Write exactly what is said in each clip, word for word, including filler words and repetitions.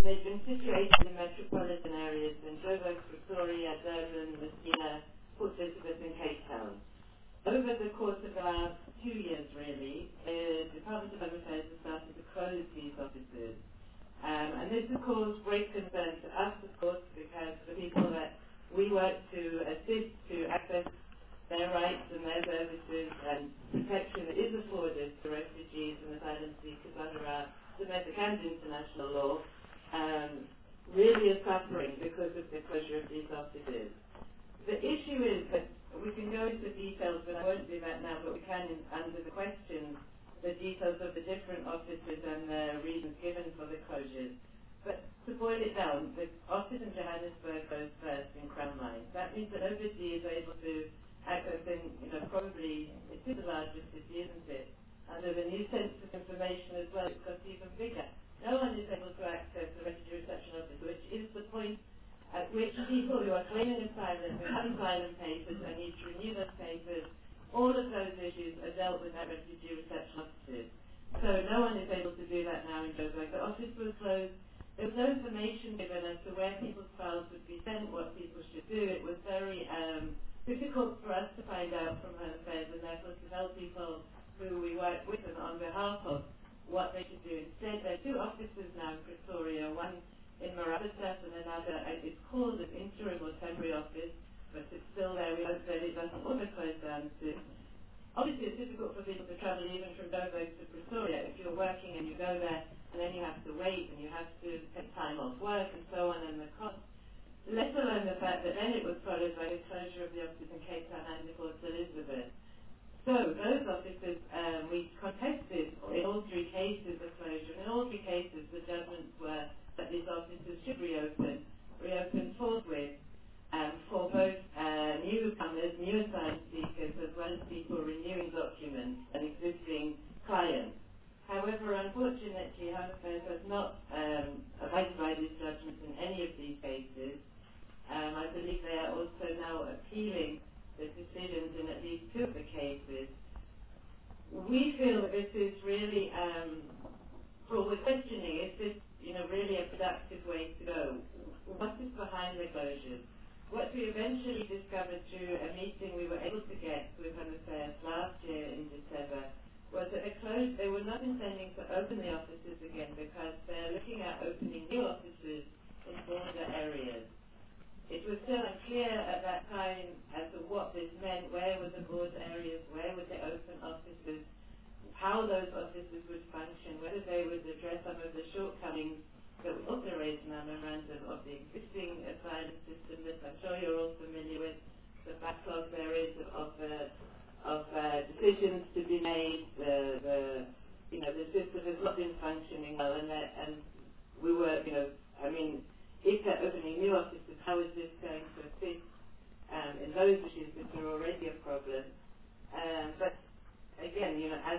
they've been situated in metropolitan areas in Joburg, Pretoria, Durban, Messina, Port Elizabeth and Cape Town. Over the course of the last two years, really, the Department of Home Affairs has started to close these offices. Um, and this has caused great concern to us, of course, because the people that we work to assist to access their rights and their services and protection that is afforded to refugees and asylum seekers under our domestic and international law, um, really is suffering because of the closure of these offices. The issue is that we can go into details, but I won't do that now, but we can, in, under the questions, the details of the different offices and the reasons given for the closures. But to boil it down, the office in Johannesburg goes first in Crown Line. That means that nobody is able to access, in, you know, probably, it is the largest city, isn't it? Under the new Census information as well, it's got even bigger. No one is able to access the refugee reception office, which is the point at which people who are claiming asylum, who have asylum papers and need to renew those papers, all of those issues are dealt with at refugee reception offices. So no one is able to do that now in Joburg. The office was closed. There was no information given as to where people's files would be sent, what people should do. It was very um, difficult for us to find out from Home Affairs and therefore to tell people who we work with and on behalf of what they should do instead. There are two offices now in Pretoria, one in Marabasat and another, uh, it's called an interim or temporary office, but it's still there. We hope that it doesn't also close down soon. Obviously, it's difficult for people to travel even from Joburg to Pretoria. If you're working and you go there and then you have to wait and you have to take time off work and so on, and the cost, let alone the fact that then it was followed by the closure of the offices in Cape Town and in Port Elizabeth. So those offices, um, we contested in all three cases of closure. In all three cases, the judgments were that these offices should reopen, reopen forthwith, um, for both uh, newcomers, new asylum seekers, as well as people renewing documents and existing clients. However, unfortunately, Home Affairs has not um, abided by these judgments in any of these cases. Um, I believe they are also now appealing the decisions in at least two of the cases. We feel that this is really, um, well, we're questioning, is this, you know, really a productive way to go? What is behind the closures? What we eventually discovered through a meeting we were able to get with Home Affairs last year in December was that they closed, they were not intending to open the offices again because they're looking at opening new offices in border areas. It was still unclear at that time as to what this meant, where were the border areas, where would they open offices, how those offices would function, whether they would address some of the shortcomings that we also raised in our memorandum of the existing asylum system that I'm sure you're all familiar with, the backlog there is of, uh, of uh, decisions to be made, the, the, you know, the system has not been functioning well, and, that, and we were, you know, I mean, if they're opening new offices, how is this going to assist um, in those issues which are already a problem? Um, but again, you know, as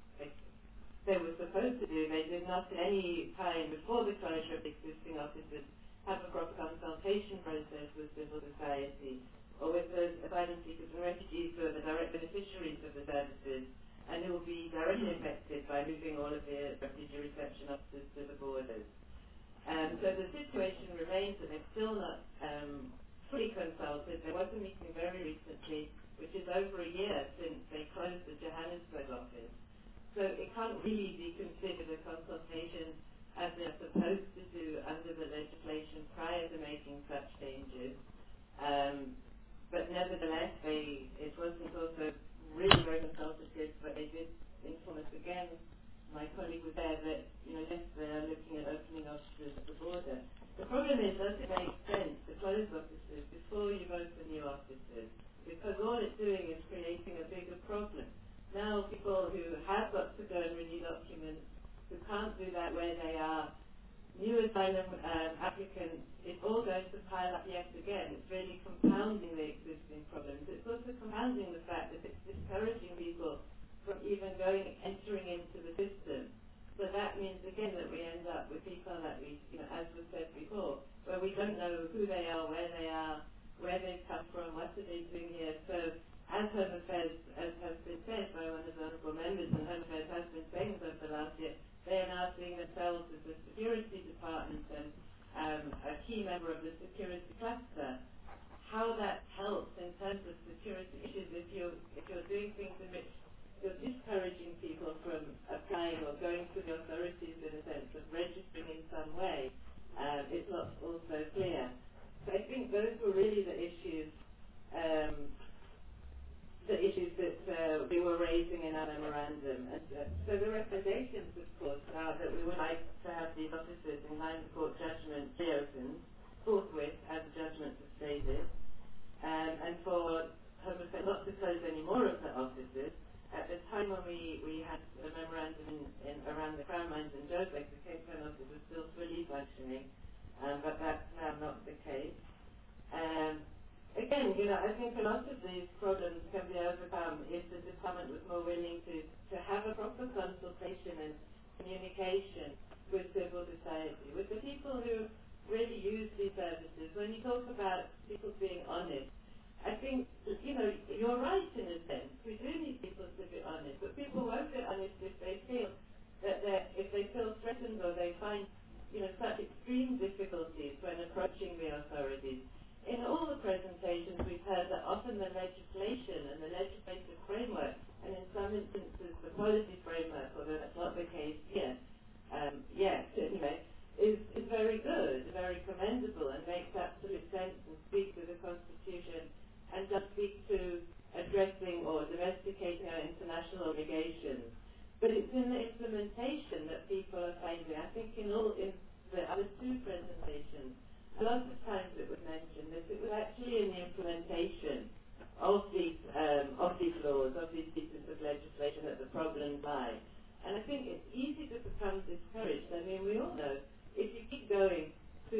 they were supposed to do, they did not at any time before the closure of existing offices have a proper consultation process with civil society or with the asylum seekers and refugees who are the direct beneficiaries of the services and who will be directly affected by moving all of the refugee reception offices to the borders. Um, so the situation remains that they're still not um, fully consulted. There was a meeting very recently, which is over a year since they closed the Johannesburg office. So it can't really be considered a consultation as they're supposed to do under the legislation prior to making such changes. Um, but nevertheless, they, it wasn't also really very consultative, but they did inform us again. My colleague was there that, you know, yes, they're looking at opening offices at the border. The problem is, does it make sense to close offices before you've opened new offices? Because all it's doing is creating a bigger problem. Now people who have got to go and renew documents, who can't do that where they are, new asylum um, applicants, it's all going to pile up yet again. It's really compounding the existing problems. It's also compounding the fact that it's discouraging people from even going, entering into the system. So that means again that we end up with people that we, you know, as was said before, where we don't know who they are, where they are, where they've come from, what are they doing here. So as Home Affairs, as has been said by one of the honourable members, and Home Affairs has been saying so for the last year, they are now seeing themselves as a security department and um, a key member of the security cluster. How that helps in terms of security issues if you're, if you're doing things in which you're discouraging people from applying or going to the authorities in a sense of registering in some way, um, it's not also clear. So I think those were really the issues um, the issues that uh, we were raising in our memorandum. And, uh, so the recommendations, of course, are that we would like to have these offices in line with court judgment reopened forthwith, as the judgment has stated, um, and for Home Affairs not to close any more of the offices. At the time when we, we had a memorandum in, in around the Crown Mines in Joburg, the Cape Town office was still fully functioning, um, but that's now not the case. Um, Again, you know, I think a lot of these problems can be overcome if the department was more willing to, to have a proper consultation and communication with civil society, with the people who really use these services. When you talk about people being honest, I think, you know, you're right in a sense. We do need people to be honest, but people won't be honest if they feel that they're, if they feel threatened or they find, you know, such extreme difficulties when approaching the authorities. In all the presentations, we've heard that often the legislation and the legislative framework, and in some instances the policy framework, although that's not the case here, um, yet anyway, is, is very good, very commendable, and makes absolute sense and speaks to the Constitution and does speak to addressing or domesticating our international obligations. But it's in the implementation that people are finding. I think in all in the other two presentations, a lot of times it was mentioned that it was actually in the implementation of these um, of these laws, of these pieces of legislation that the problems lie. And I think it's easy to become discouraged. I mean, we all know if you keep going to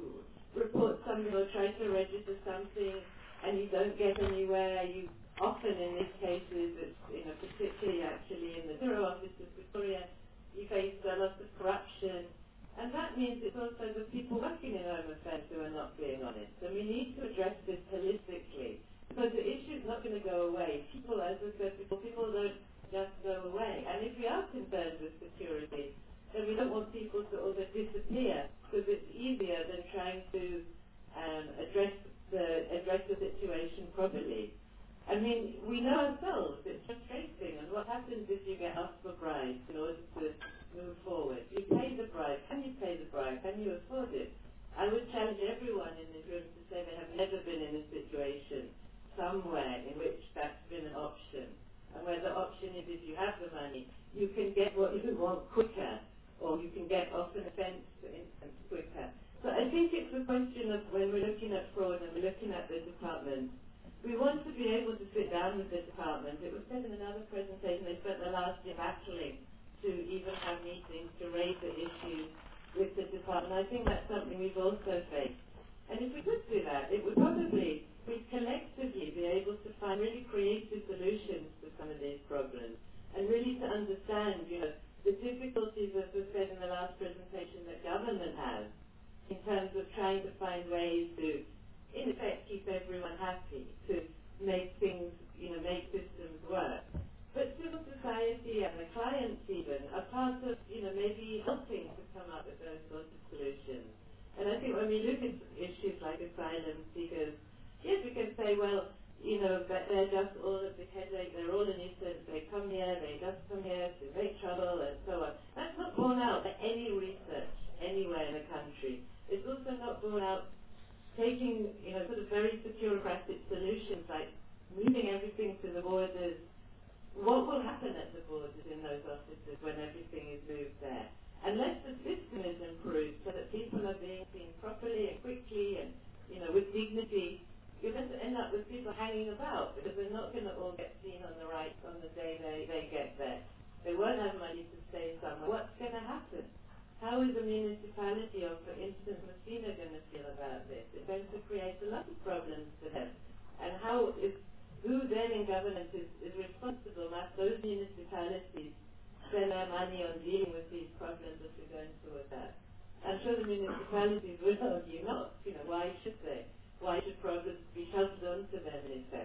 report something or try to register something and you don't get anywhere, you often in these cases, it's, you know, particularly actually in the Bureau Office of Victoria, you face a lot of corruption. And that means it's also the people working in Home Affairs who are not being honest. And we need to address this holistically. Because the issue is not going to go away. People, as I said before, people don't just go away. And if we are concerned with security, then we don't want people to all disappear, because it's easier than trying to um, address the address the situation properly. I mean, we know ourselves, it's frustrating, and what happens if you get asked for bribes in order to move forward? You pay the bribe. Can you pay the bribe? Can you afford it? I would challenge everyone in this room to say they have never been in a situation somewhere in which that's been an option. And where the option is, if you have the money, you can get what you want quicker, or you can get off an offence, for instance, quicker. So I think it's a question of when we're looking at fraud and we're looking at the department, we want to be able to sit down with the department. It was said in another presentation they spent the last year battling to even have meetings to raise the issues with the department. I think that's something we've also faced. And if we could do that, it would probably, we'd collectively be able to find really creative solutions to some of these problems. And really to understand, you know, the difficulties, as was said in the last presentation, that government has in terms of trying to find ways to, in effect, keep everyone happy, to make things, you know, make systems work. But civil society and the clients even are part of, you know, maybe helping to come up with those sorts of solutions. And I think when we look at issues like asylum seekers, yes, we can say, well, you know, that they're just all a big headache, they're all a nuisance, they come here, they just come here to make trouble and so on. That's not borne out by any research anywhere in the country. It's also not borne out taking, you know, sort of very securocratic solutions like moving everything to the borders. What will happen at the borders in those offices when everything is moved there? Unless the system is improved so that people are being seen properly and quickly and, you know, with dignity, you're going to end up with people hanging about because they're not going to all get seen on the right on the day they, they get there. They won't have money to stay somewhere. What's going to happen? How is a municipality, or for instance Messina, going to feel about this? It's going to create a lot of problems for them. And how is, who then in governance is, is responsible? Must those municipalities spend their money on dealing with these problems that we're going towards that? I'm sure the municipalities will argue not. You know, why should they? Why should problems be shoved onto them in effect?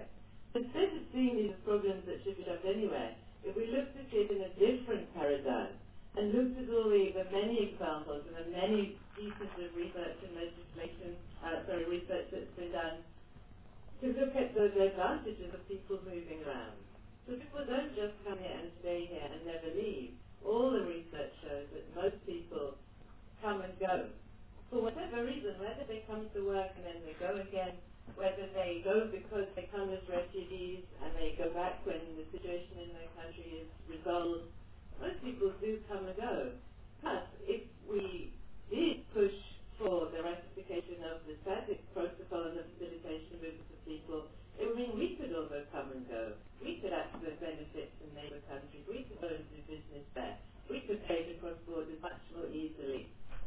Instead of seeing these as problems that should be shoved anywhere, if we looked at it in a different paradigm and looked at all the, the many examples and the many pieces of research and legislation, uh, sorry, research that's been done to look at the, the advantages of people moving around. So people don't just come here and stay here and never leave. All the research shows that most people come and go. For whatever reason, whether they come to work and then they go again, whether they go because they come as refugees and they go back when the situation in their country is resolved, most people do come and go. Plus, if we did push for the ratification of the SADC protocol and the facilitation movement of people, it would mean we could also come and go. We could access benefits in neighbour countries. We could go and do business there. We could trade across borders much more easily,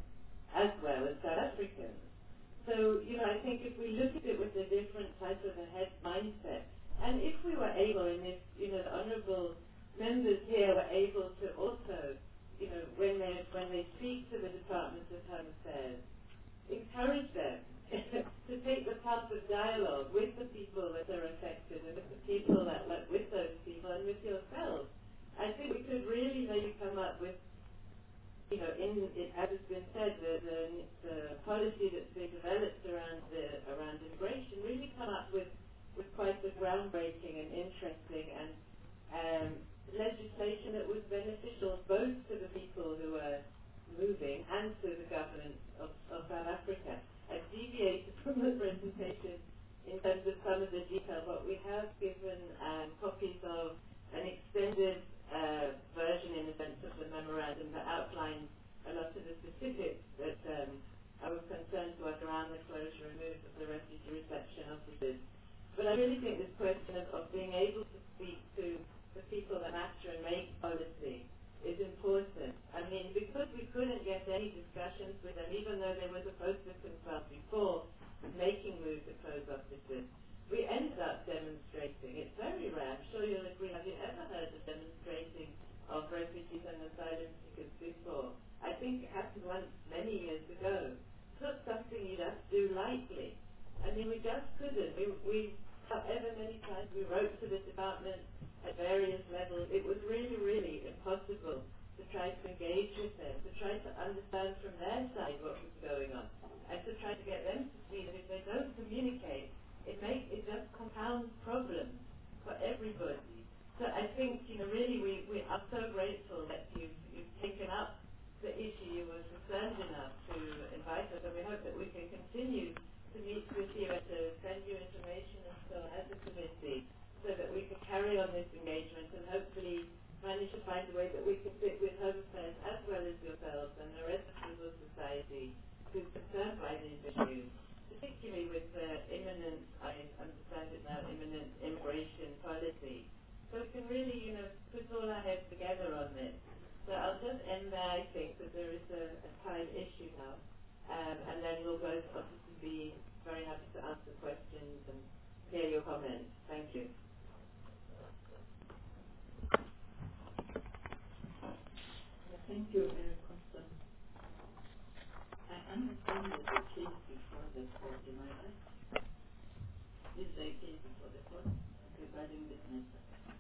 as well as South Africans. So, you know, I think if we look at it with a different type of a head mindset, and if we were able, and if, you know, the honourable members here were able to also, you know, when they when they speak to the Department of Home Affairs, encourage them to take the path of dialogue with the people that are affected and with the people that work with those people and with yourselves. I think we could really maybe come up with, you know, in, it, as has been said, the, the, the policy that's being developed around the around immigration really come up with, with quite a groundbreaking and interesting and um, legislation that was beneficial both to the people who are moving and to the government of, of South Africa. I've deviated from the presentation in terms of some of the detail, but we have given um, copies of an extended uh, version, in a sense, of the memorandum that outlines a lot of the specifics that um, I was concerned was around the closure and move of the refugee reception offices. But I really think this question of, of being able to speak to the people that matter and make policy is important. I mean, because we couldn't get any discussions with them, even though they were supposed to consult before making moves to close offices, we ended up demonstrating. It's very rare, I'm sure you'll agree. Have you ever heard of demonstrating of refugees and asylum seekers before? I think it happened once many years ago. It's not something you just do lightly. I mean, we just couldn't. We, we however many times we wrote to the department at various levels, it was really, really impossible to try to engage with them, to try to understand from their side what was going on, and to try to get them to see that if they don't communicate, it makes it just compounds problems for everybody. So I think, you know, really we, we are so grateful that you've, you've taken up the issue. You were concerned enough to invite us, and we hope that we can continue to meet with you and to send you information and so on as a committee, so that we can carry on this engagement and hopefully manage to find a way that we can sit with Home Affairs as well as yourselves and the rest of civil society who's concerned by these issues, particularly with the imminent, I understand it now, imminent immigration policy. So we can really, you know, put all our heads together on this. So I'll just end there, I think, that there is a, a time issue now. Um, and then we'll both obviously be very happy to answer questions and hear your comments. Thank you. Thank you, uh, Constance. I understand that the case before the court, am I right? This is a case before the court regarding this matter.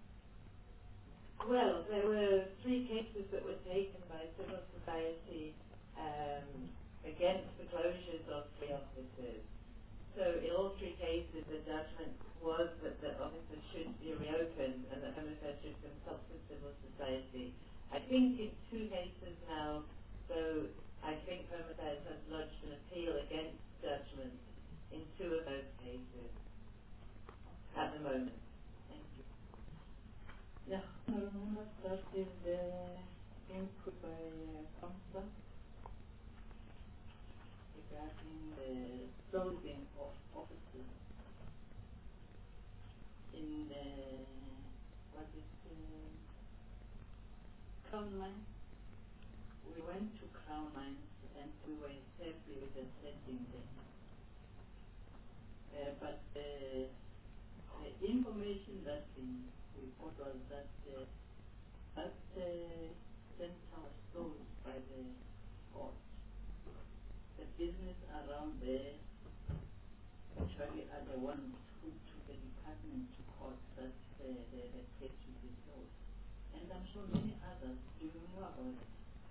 Well, there were three cases that were taken by civil society um, against the closures of three offices. So in all three cases, the judgment was that the offices should be reopened and that Home Affairs should consult with civil society. I think in two cases now, so I think Home Affairs has lodged an appeal against judgment in two of those cases at the moment. Thank you. Yeah, I remember started the input by uh, Constance regarding the closing of offices in the, what is the, Crown Mines. We went to Crown Mines and we were happy with the setting there. Uh, but the, the information that we, we got was that uh, that uh, center was closed by the court. The business around there actually are the ones who took the department to court. court that the, the, the case will be closed. And I'm sure many others, do you know about it?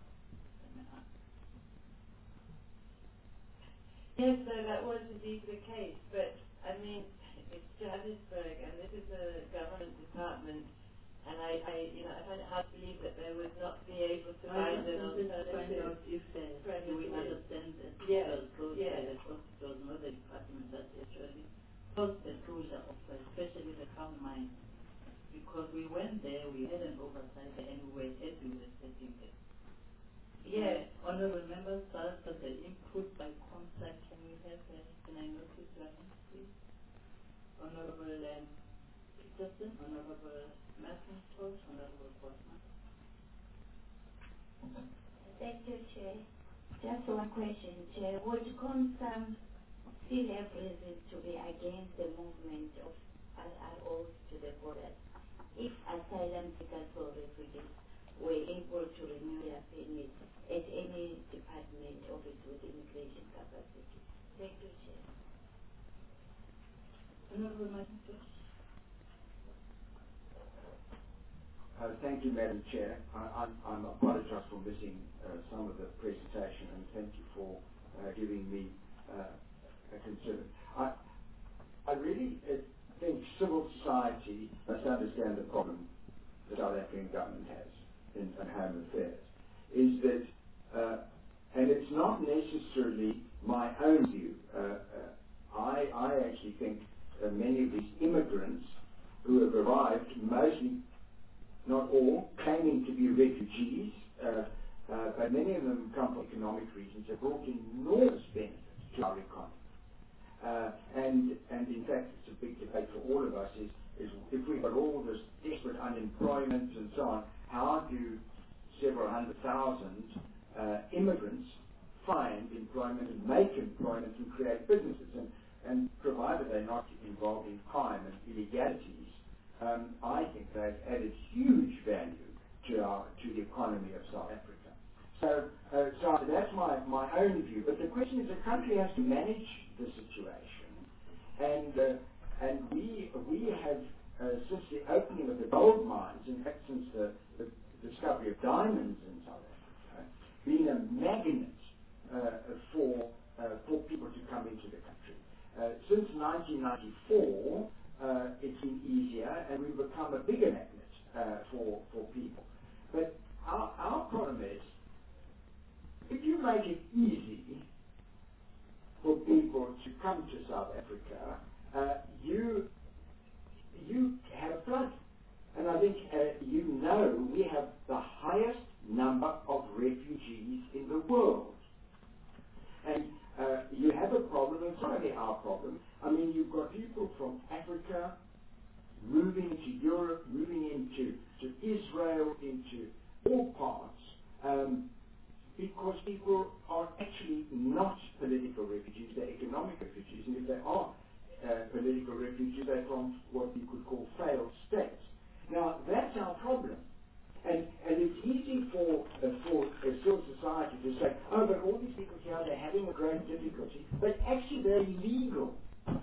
Yes, so that was indeed the case, but I mean, it's Johannesburg, and this is a government department, and I, I you know, I find it hard to believe that they would not be able to find an alternative. I find out if uh, do we understand that yes, it was closed yes. by the court, it was not the department that actually caused the closure of uh, especially the Crown Mine, because we went there, we had an oversight there, and we were as we were setting it. Yes. Uh, honorable members, that's the input by contact. Can we have, uh, can I notice your hands, please? Honorable um, Peterson, Honorable McIntosh, Honorable Portman. Thank you, Chair. Just one question, Chair. Would CONSAM still have reason to be against the movement of R R Os to the borders if asylum seekers or refugees were able to renew their permits at any department office with immigration capacity? Thank you, Chair. Honorable McIntosh. Uh, thank you, Madam Chair. I, I'm, I'm apologize for missing uh, some of the presentation, and thank you for uh, giving me uh, a concern. I, I really uh, think civil society must understand the problem the South African government has in, in Home Affairs, is that, uh, and it's not necessarily my own view. Uh, uh, I, I actually think uh, many of these immigrants who have arrived, mostly, not all, claiming to be refugees, uh, uh, but many of them come for economic reasons, have brought enormous benefits to our economy. Uh, and, and in fact, it's a big debate for all of us, is, is if we've got all this desperate unemployment and so on, how do several hundred thousand uh, immigrants find employment and make employment and create businesses? And, and provided they're not involved in crime and illegalities, Um, I think they've added huge value to our to the economy of South Africa. So, uh, so that's my, my own view. But the question is, the country has to manage the situation, and uh, and we we have uh, since the opening of the gold mines, in fact, since the, the discovery of diamonds in South Africa, been a magnet uh, for uh, for people to come into the country. Uh, since nineteen ninety-four. Uh, it's been easier, and we've become a bigger magnet uh, for, for people. But our, our problem is, if you make it easy for people to come to South Africa, uh, you you have flood. And I think uh, you know we have the highest number of refugees in the world. And uh, you have a problem, and it's not only our problem. I mean, you've got people from Africa moving into Europe, moving into to Israel, into all parts, um, because people are actually not political refugees, they're economic refugees, and if they are uh, political refugees, they're from what we could call failed states. Now, that's our problem. And, and it's easy for, uh, for a civil society to say, oh, but all these people here, they're having a great difficulty, but actually they're illegal.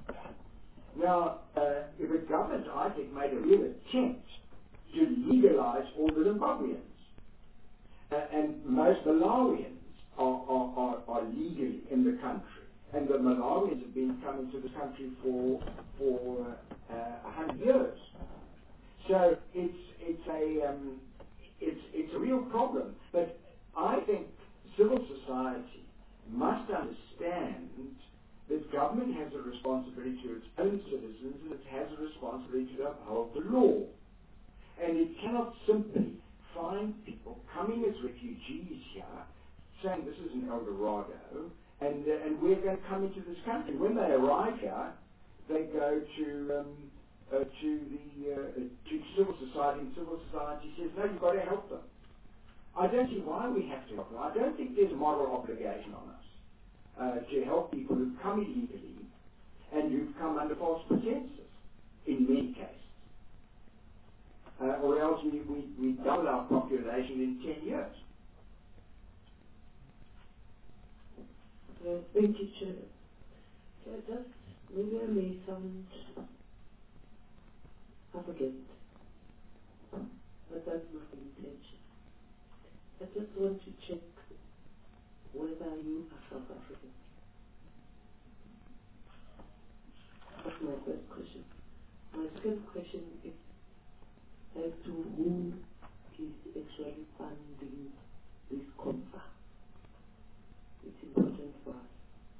Now, uh, if a government, I think, made a real attempt to legalize all the Zimbabweans, uh, and most Malawians are, are, are, are legally in the country, and the Malawians have been coming to the country for for uh, a hundred years. So it's it's a um, it's it's a real problem. But I think civil society must understand that government has a responsibility to its own citizens, and it has a responsibility to uphold the law. And it cannot simply find people coming as refugees here, saying this is an El Dorado, and uh, and we're going to come into this country. When they arrive here, they go to um, uh, to the uh, to civil society, and civil society says, no, you've got to help them. I don't see why we have to help them. I don't think there's a moral obligation on us Uh, to help people who've come illegally and who've come under false pretenses in many cases. Uh, or else we, we, we double our population in ten years. Uh, thank you, Chair. So just maybe I may sound arrogant, but that's not the intention. I just want to check whether you are South African. That's my first question. My second question is as to who is actually funding this COMSA. It's important for us.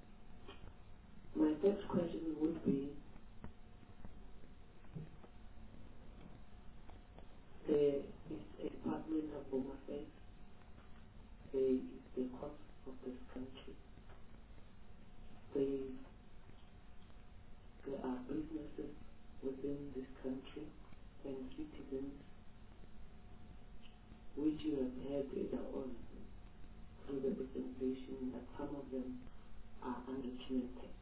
My third question would be, there is a Department of Home Affairs, there is the cost of this country, there, there are businesses within this country and citizens which you have heard later on through the presentation that some of them are undocumented.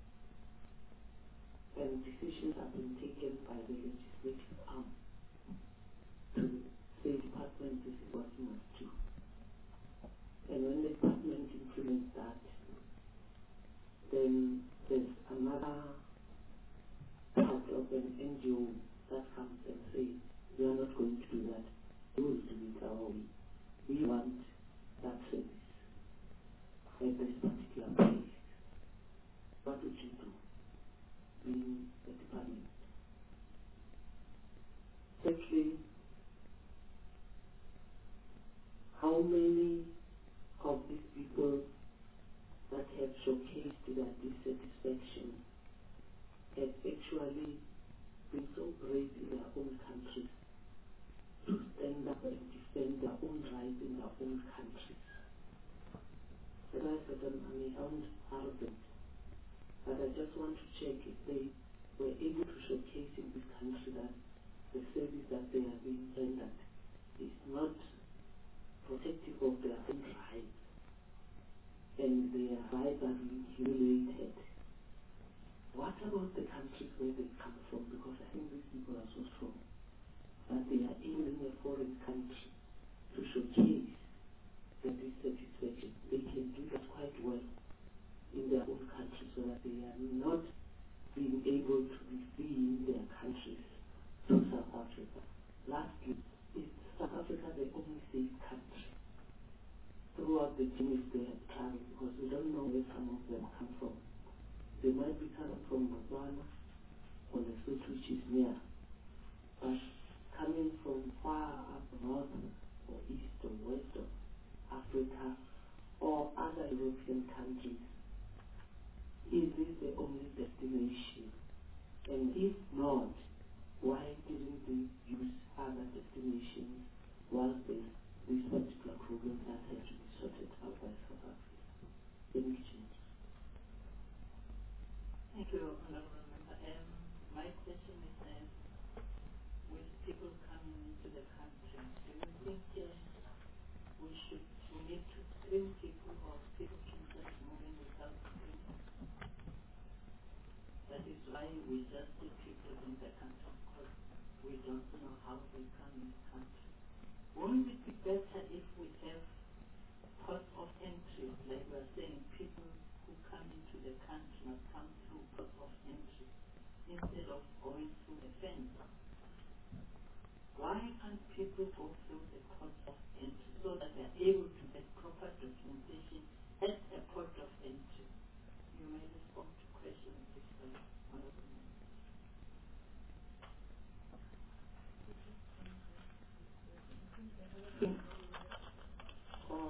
And decisions have been taken by the legislative arm to say, department, this is what you must do. And when the department implements that, then there's another part of an N G O that comes and says, we are not going to do that. We will do it our way. We want that service at this particular place. What would you do in the department? Secondly, how many of these people that have showcased their dissatisfaction have actually been so brave in their own countries to stand up and defend their own rights in their own countries? As I said, I may sound arrogant, but I just want to check if they were able to showcase in this country that the service that they are being rendered is not protective of their own rights, and their rights are being humiliated. What about the countries where they come from? Because I think these people are so strong that they are able in a foreign country to showcase their dissatisfaction. They can do that quite well in their own country so that they are not being able to be seen in their countries to South Africa. Lastly, is South Africa the only safe country throughout the journeys they have traveled? Because we don't know where some of them come from. They might be coming from Botswana or Lesotho, which is near, but coming from far up north or east or west of Africa or other European countries, is this the only destination? And if not, why didn't they use other destinations while there's this particular problem that has to be sorted out by South Africa? Thank you. Thank you, Honorable Member. Um, my question is, uh, with people coming into the country, do you think uh, we should, we need to screen people or people can just move in without screening? That is why we just see people in the country, because we don't know how they come in the country. Wouldn't it be better if we have ports of entry, like we are saying, people who come into the country must come through ports of entry instead of going through the fence? Why can't people go through the ports of entry so that they are able to get proper documentation at a port of entry? You may respond to questions this way. Or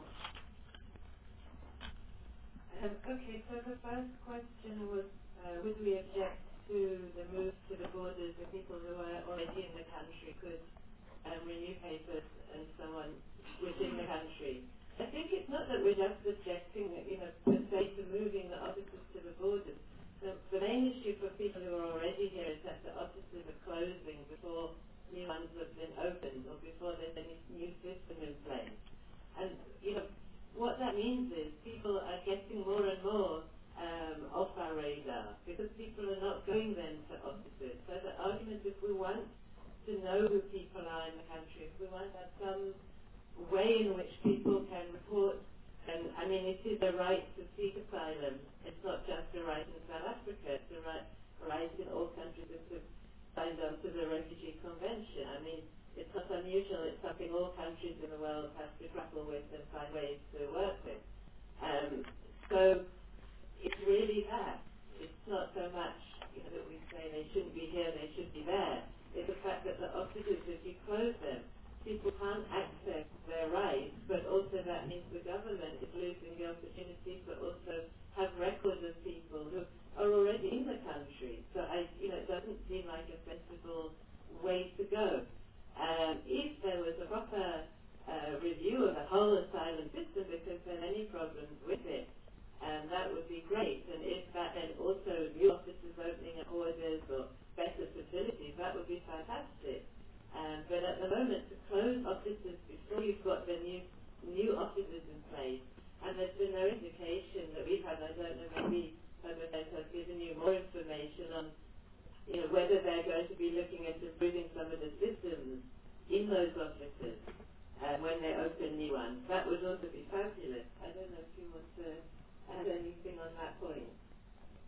Um, okay, so the first question was, uh, would we object to the move to the borders if people who are already in the country could um, renew papers and so on within the country? I think it's not that we're just objecting, you know, per se to moving the offices to the borders. The, the main issue for people who are already here is that the offices are closing before new ones have been opened or before there's any new system in place. And, you know, what that means is people are getting more and more um, off our radar because people are not going then to offices. So the argument, if we want to know who people are in the country, if we want to have some way in which people can report, and I mean it is a right to seek asylum. It's not just a right in South Africa, it's a right, right in all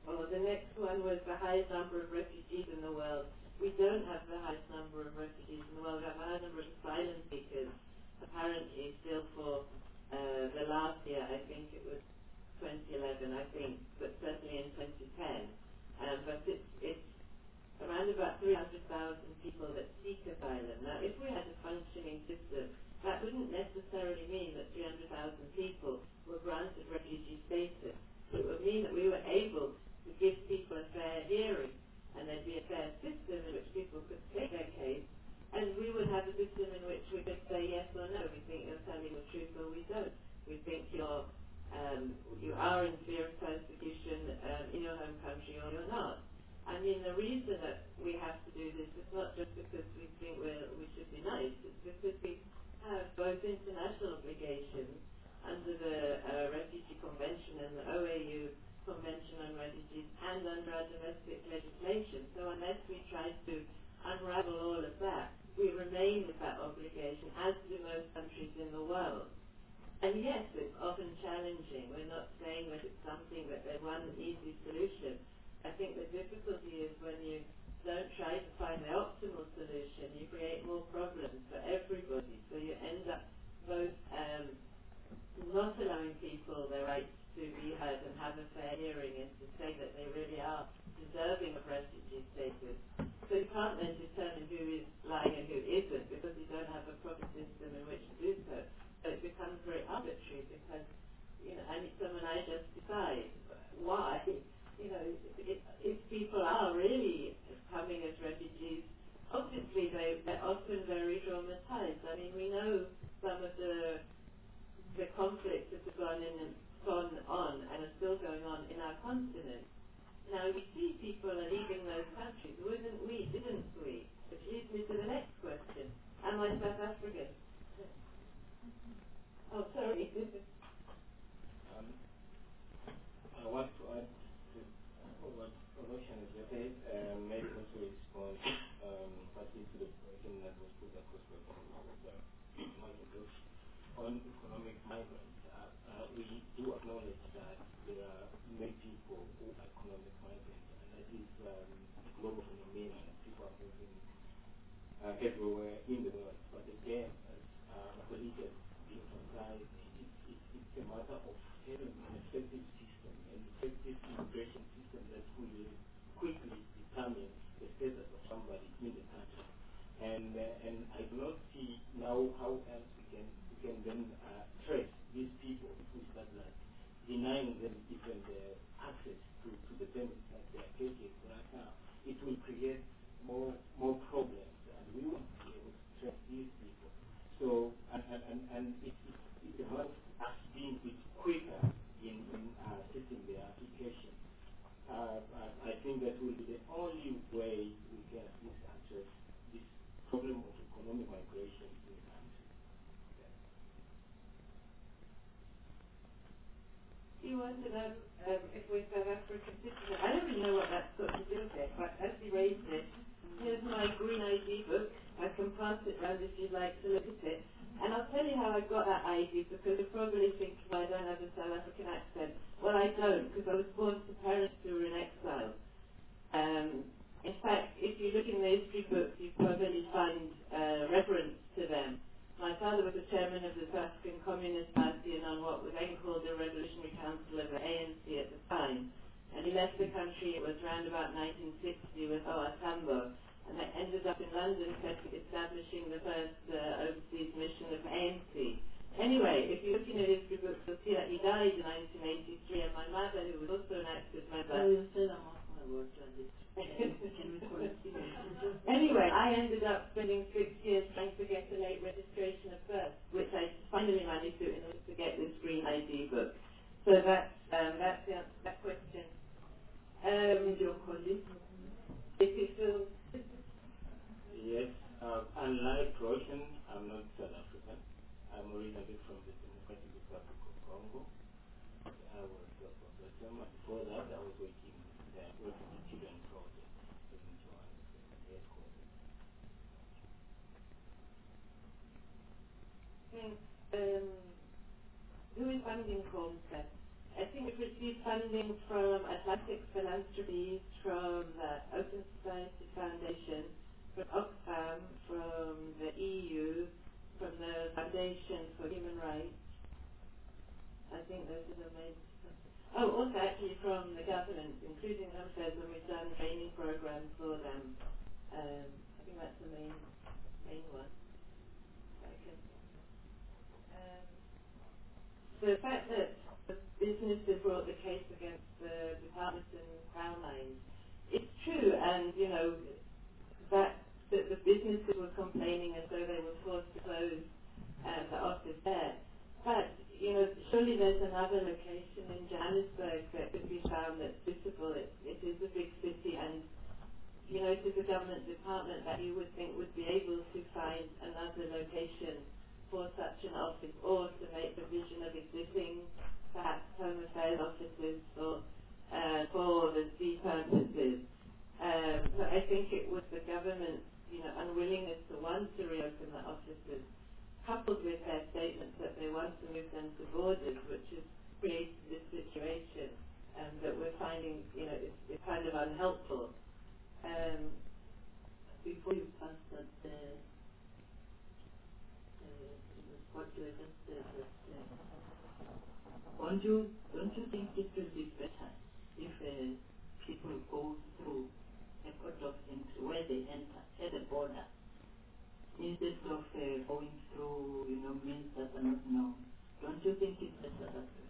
or the next one was the highest number of refugees in the world. We don't have the highest number of refugees in the world. We have the highest number of asylum seekers, apparently still for uh, the last year. I think it was twenty eleven, I think, but certainly in twenty ten. Um, but it's, it's around about three hundred thousand people that seek asylum. Now, if we had a functioning system, that wouldn't necessarily mean that three hundred thousand people were granted refugee status. It would mean that we were able to give people a fair hearing, and there'd be a fair system in which people could take their case, and we would have a system in which we could say yes or no. We think you're telling the truth, or we don't. We think you're um, you are in fear of persecution um, in your home country, or you're not. I mean, the reason that we have to do this is not just because we think we're, we should be nice. It's because we have both international obligations under the uh, Refugee Convention and the O A U Convention on Refugees and under our domestic legislation. So unless we try to unravel all of that, we remain with that obligation, as do most countries in the world. And yes, it's often challenging. We're not saying that it's something that there's one easy solution. I think the difficulty is when you don't try to find the optimal solution, you create more problems for everybody. So you end up both um, not allowing people the right to be heard and have a fair hearing and to say that they really are deserving of refugee status. So you can't then determine who is lying and who isn't, because you don't have a proper system in which to do so. So it becomes very arbitrary, because, you know, I mean, someone I just decide why, you know, if, if people are really coming as refugees, obviously they, they're often very traumatized. I mean, we know some of the the conflicts that have gone in and gone on and are still going on in our continent. Now, we see people are leaving those countries. Wouldn't we? Didn't we? Which leads me to the next question. Am I South African? Oh, sorry. um, I want to add to what Roshan has said, um, maybe also respond um, partly to the question that was put across by the on economic migrants. Uh, uh, we do acknowledge that there are many people who are economic migrants, and that is um, a global phenomenon. People are moving uh, everywhere in the world. But again, as uh, my colleague has been emphasized, it's, it's, it's a matter of having an effective system, an effective immigration system that will quickly determine the status of somebody in the country. And uh, and I do not see now how else we can we can then uh, trace these people if we start like denying them even the access to, to the benefits that they are taking right now. It will create more more problems, and we want to be able to trace these people. So and and and, and it, it, it's a matter of us being a bit quicker in, in uh, setting the application. Uh, I, I think that will be the only way we can at least address this problem of economic migration in the country. Okay. You want to know um, if we're South African citizens? I don't really know what that's got to do with it, but as you raised it, here's my green I D book. I can pass it round if you'd like to look at it. And I'll tell you how I got that I D, because you're probably thinking I don't have a South African accent. Well, I don't, because I was born to parents who were in exile. Um, in fact, if you look in the history books, you probably find uh, reference to them. My father was the chairman of the South African Communist Party and on what was then called the Revolutionary Council of the A N C at the time. And he left the country, it was around about nineteen sixty with O R Tambo. And they ended up in London establishing the first uh, overseas mission of A N C. Anyway, if you look in the history books, you'll see that he died in nineteen eighty-three, and my mother, who was also an active member... Oh, you said I'm off my work like this. Can we continue? Anyway, I ended up spending six years trying to get a late registration of birth, which I finally managed to in order to get this green I D book. So that's, um, that's the answer to that question. Um, Your colleague? if you feel... Yes, uh, unlike Roshan, I'm not South African. I'm originally from the Democratic Republic of Congo. I was a professor. Before that, I was working in the Refugee Children Project in Johannesburg, headquarters. Um, who is funding Comcast? I think we've received funding from Atlantic Philanthropies, from the Open Society Foundation, from Oxfam, from the E U, from the Foundation for Human Rights. I think those are the main. Oh, also actually from the government, including themselves, when we've done training programs for them. Um, I think that's the main main one. Okay. Um, the fact that the businesses brought the case against the department and Crown Mines, it's true, and you know that that the businesses were complaining as though they were forced to close um, the office there. But you know, surely there's another location in Johannesburg that could be found that's suitable. It, it is a big city, and you know, it is a government department that you would think would be able to find another location for such an office, or to make provision of existing, perhaps, home affairs offices or uh, for the these purposes. Um, so I think it was the government's, you know, unwillingness to want to reopen the offices, coupled with their statements that they want to move them to borders, which has created this situation um, that we're finding, you know, is, is kind of unhelpful. Um, Before you pass that, uh, uh, what you just said, that, uh, don't you don't you think it will be better if uh, people go through a port of entry where they enter at the border, instead of uh, going through, you know, means that are not known? Don't you think it's better that way?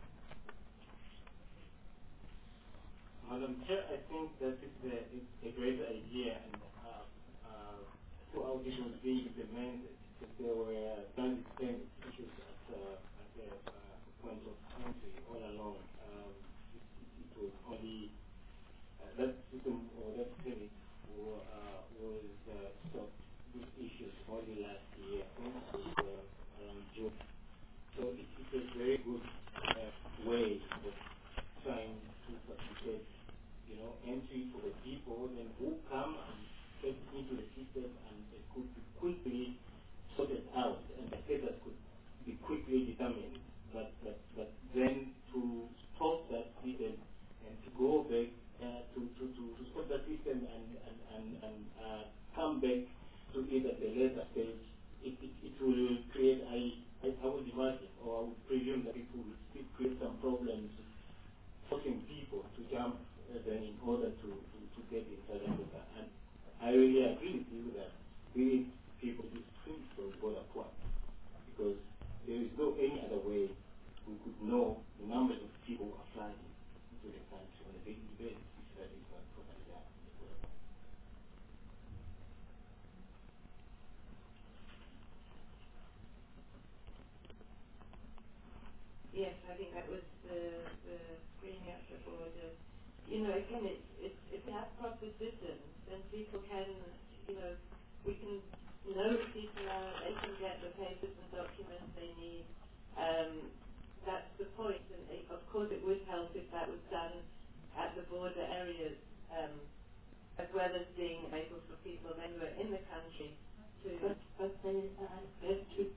Madam Chair, I think that it's a, it's a great idea, and uh, uh, throughout it will be implemented. If there were non-distinct issues at, uh, at the uh, point of entry all along, um, it, it was only uh, that system or that clinic were, uh, was uh, stopped these issues only last year. I think it was uh, around June. So it, it's a very good uh, way of trying to facilitate, you know, entry for the people then who come and get into the system, and it could be quickly sorted out and the status could be quickly determined. But, but, but then to stop that system and to go back uh, to, to, to, to stop that system and, and, and, and uh, come back to it at a later stage, it, it, it will create, I, I, I would imagine, or I would presume that it will still create some problems forcing people to jump uh, then in order to, to, to get in South Africa. And I really agree with you that we need people to swim from border point, because there is no any other way we could know the numbers of people who are flying into the country on a daily basis if that is not properly done. Yes, I think that was the, the screening at the border. You know, again, it's, it's, if we have proper systems, then people can, you know, we can know people are, they can get the papers and documents they need. Um, that's the point, and it, of course it would help if that was done at the border areas, um, as well as being able for people when we're in the country to... But, but they, uh, they should,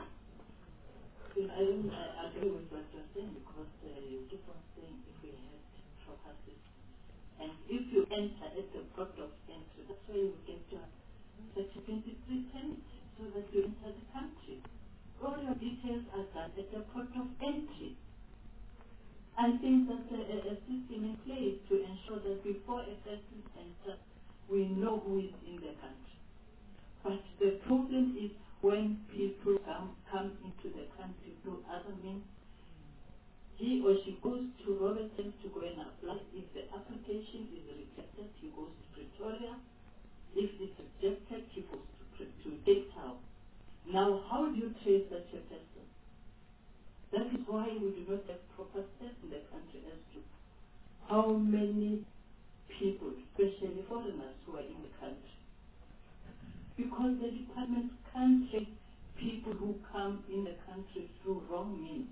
I don't I agree with what you're saying, because uh, you keep on saying if we had proper systems. And if you enter at the port of entry, that's why you get your Section twenty-three permit, so that you enter the country. All your details are done at the port of entry. I think that a, a system in place to ensure that before a person enters, we know who is in the country. But the problem is when people come, come into the country through other means, he or she goes to Robertson to go and apply. If the application is rejected, he goes to Pretoria. If it's rejected, he goes to, to Cape Town. Now, how do you trace such a person? That is why we do not have proper steps in the country as to how many people, especially foreigners who are in the country. Because the department can't trace people who come in the country through wrong means.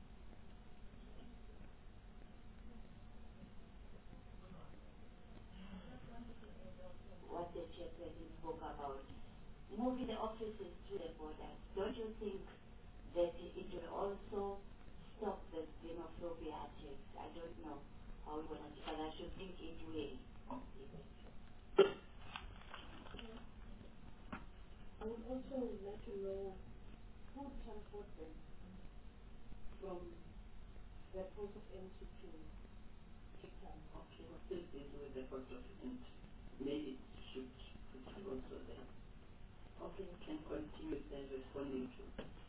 What the chairperson spoke about, moving the offices to the borders, don't you think that it will also stop the xenophobia attacks. I don't know how it works, but I should think it will. I would also like to know who transports them from the port of entry to Cape Town. Okay, we're still busy with the port of entry. Maybe it should put it also there. Okay, you can continue then responding to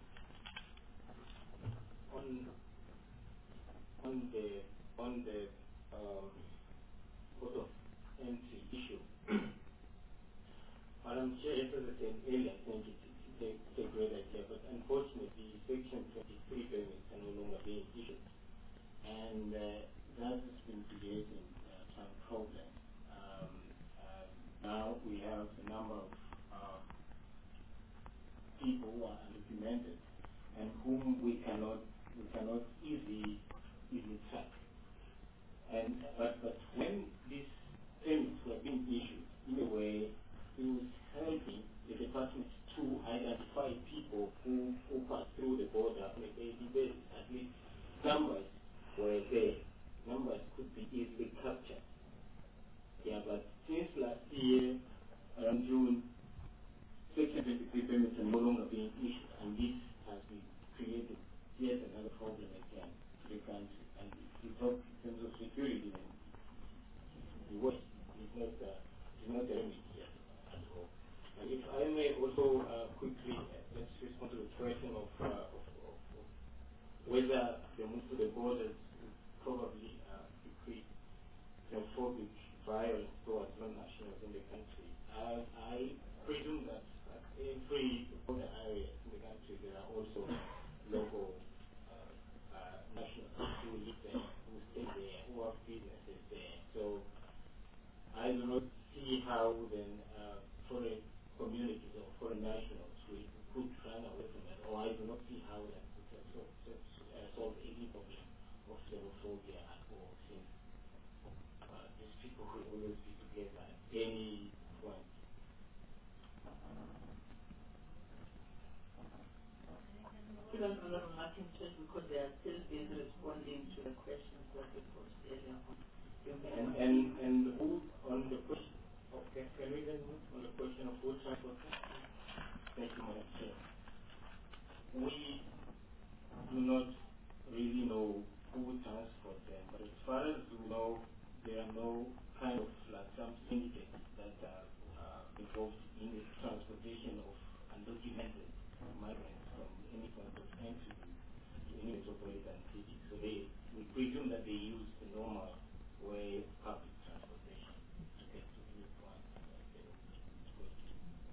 on on the on the um, port of entry issue. Madam Chair, as I was saying earlier, I think it's, it's, a, it's a great idea, but unfortunately, Section twenty-three permits are no longer being issued, and uh, that has been creating uh, some problems. Um, um, now we have a number of uh, people who are undocumented and whom we cannot we cannot easily easily track. And but but when these permits were being issued, in a way, it was helping the department to identify people who, who pass through the border on a daily basis. At least numbers were there. Numbers could be easily captured. Yeah, but since last year, around June, Section twenty-three permits are no longer being issued, and this has been created yet another problem again to the country. And we talk in terms of security, and the worst is not uh, is not the remedy yet at all. And if I may also uh, quickly uh, let's respond to the question of, uh, of, of, of whether the move to the borders would probably uh, decrease xenophobic violence towards non-nationals in the country. Uh, I presume that at every border area in the country there are also local uh, uh, nationals who live there, who stay there, who have businesses there. So I do not see how then uh, foreign communities or foreign nationals will, could run away from it, or I do not see how that could solve, uh, solve any problem of xenophobia at all, since uh, these people will always be together at any point. Even Honorable Martin said because they are still busy responding to the questions that we posed earlier on. And, and, and who, on the question, okay, can we then move on the question of who transports them? Thank you, Madam Chair. We do not really know who transports them, but as far as we know, there are no kind of like some syndicates that are uh, involved in the transportation of undocumented migrants from any point of entry to any metropolitan city. So they, we presume that they use the normal way of public transportation to get to any point that they want to go to.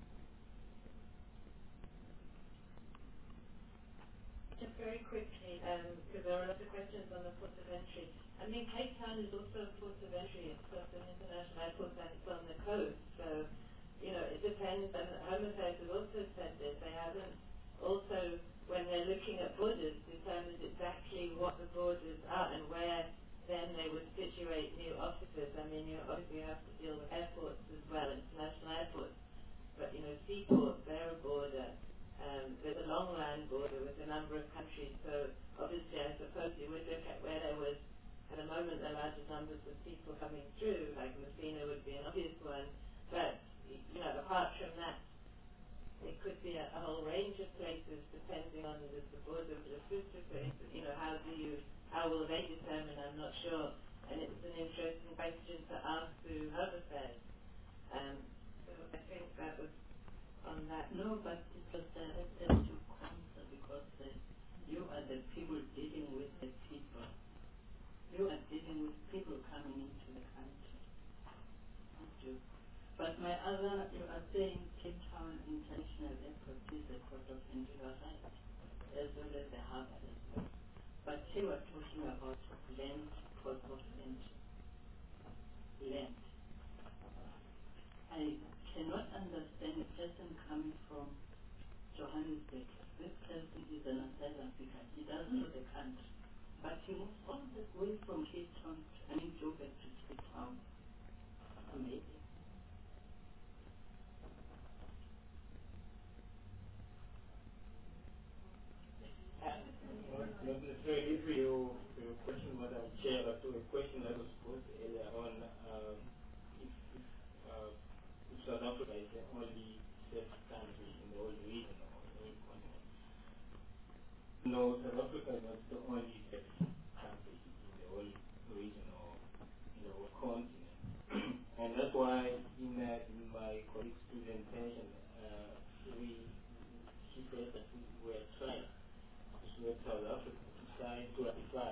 Just very quickly, because um, there are lots of questions on the port of entry. I mean, Cape Town is also a port of entry. It's got an international airport and it's on the coast. So, you know, it depends. And Home Affairs has also said this. They haven't also, when they're looking at borders, determined exactly what the borders are and where then they would situate new offices. I mean, you obviously have to deal with airports as well, international airports. But, you know, seaports, they're a border. Um, there's a long land border with a number of countries. So, obviously, I suppose you would look at where there was, at the moment, the largest numbers of people coming through, like Messina would be an obvious one. But, you know, apart from that, it could be a, a whole range of places depending on the, the border of the sister places. You know, how do you, how will they determine? I'm not sure. And it's an interesting question to ask to Home Affairs. Um, so I think that was on that. No, but it was directed to COMSA because uh, you are the people dealing with the people. You are dealing with people coming into the country. Not you. But my other, you are saying Cape Town International Airport is the port of entry, you are right, as well as the harbour as well. But here we are talking about land port of entry. Land. I cannot understand a person coming from Johannesburg. This person is an asylum seeker. He doesn't know the country. But he moves all the way from Cape Town, I mean Joburg to Cape Town. Amazing. Not necessarily. If we South Africa is the only safe country in the whole region or the whole continent. No, South Africa is not the only safe country in the whole region or in the whole continent. And that's why in, uh, in my colleague's presentation, uh, we she said that we were trying to persuade South Africa to sign to ratify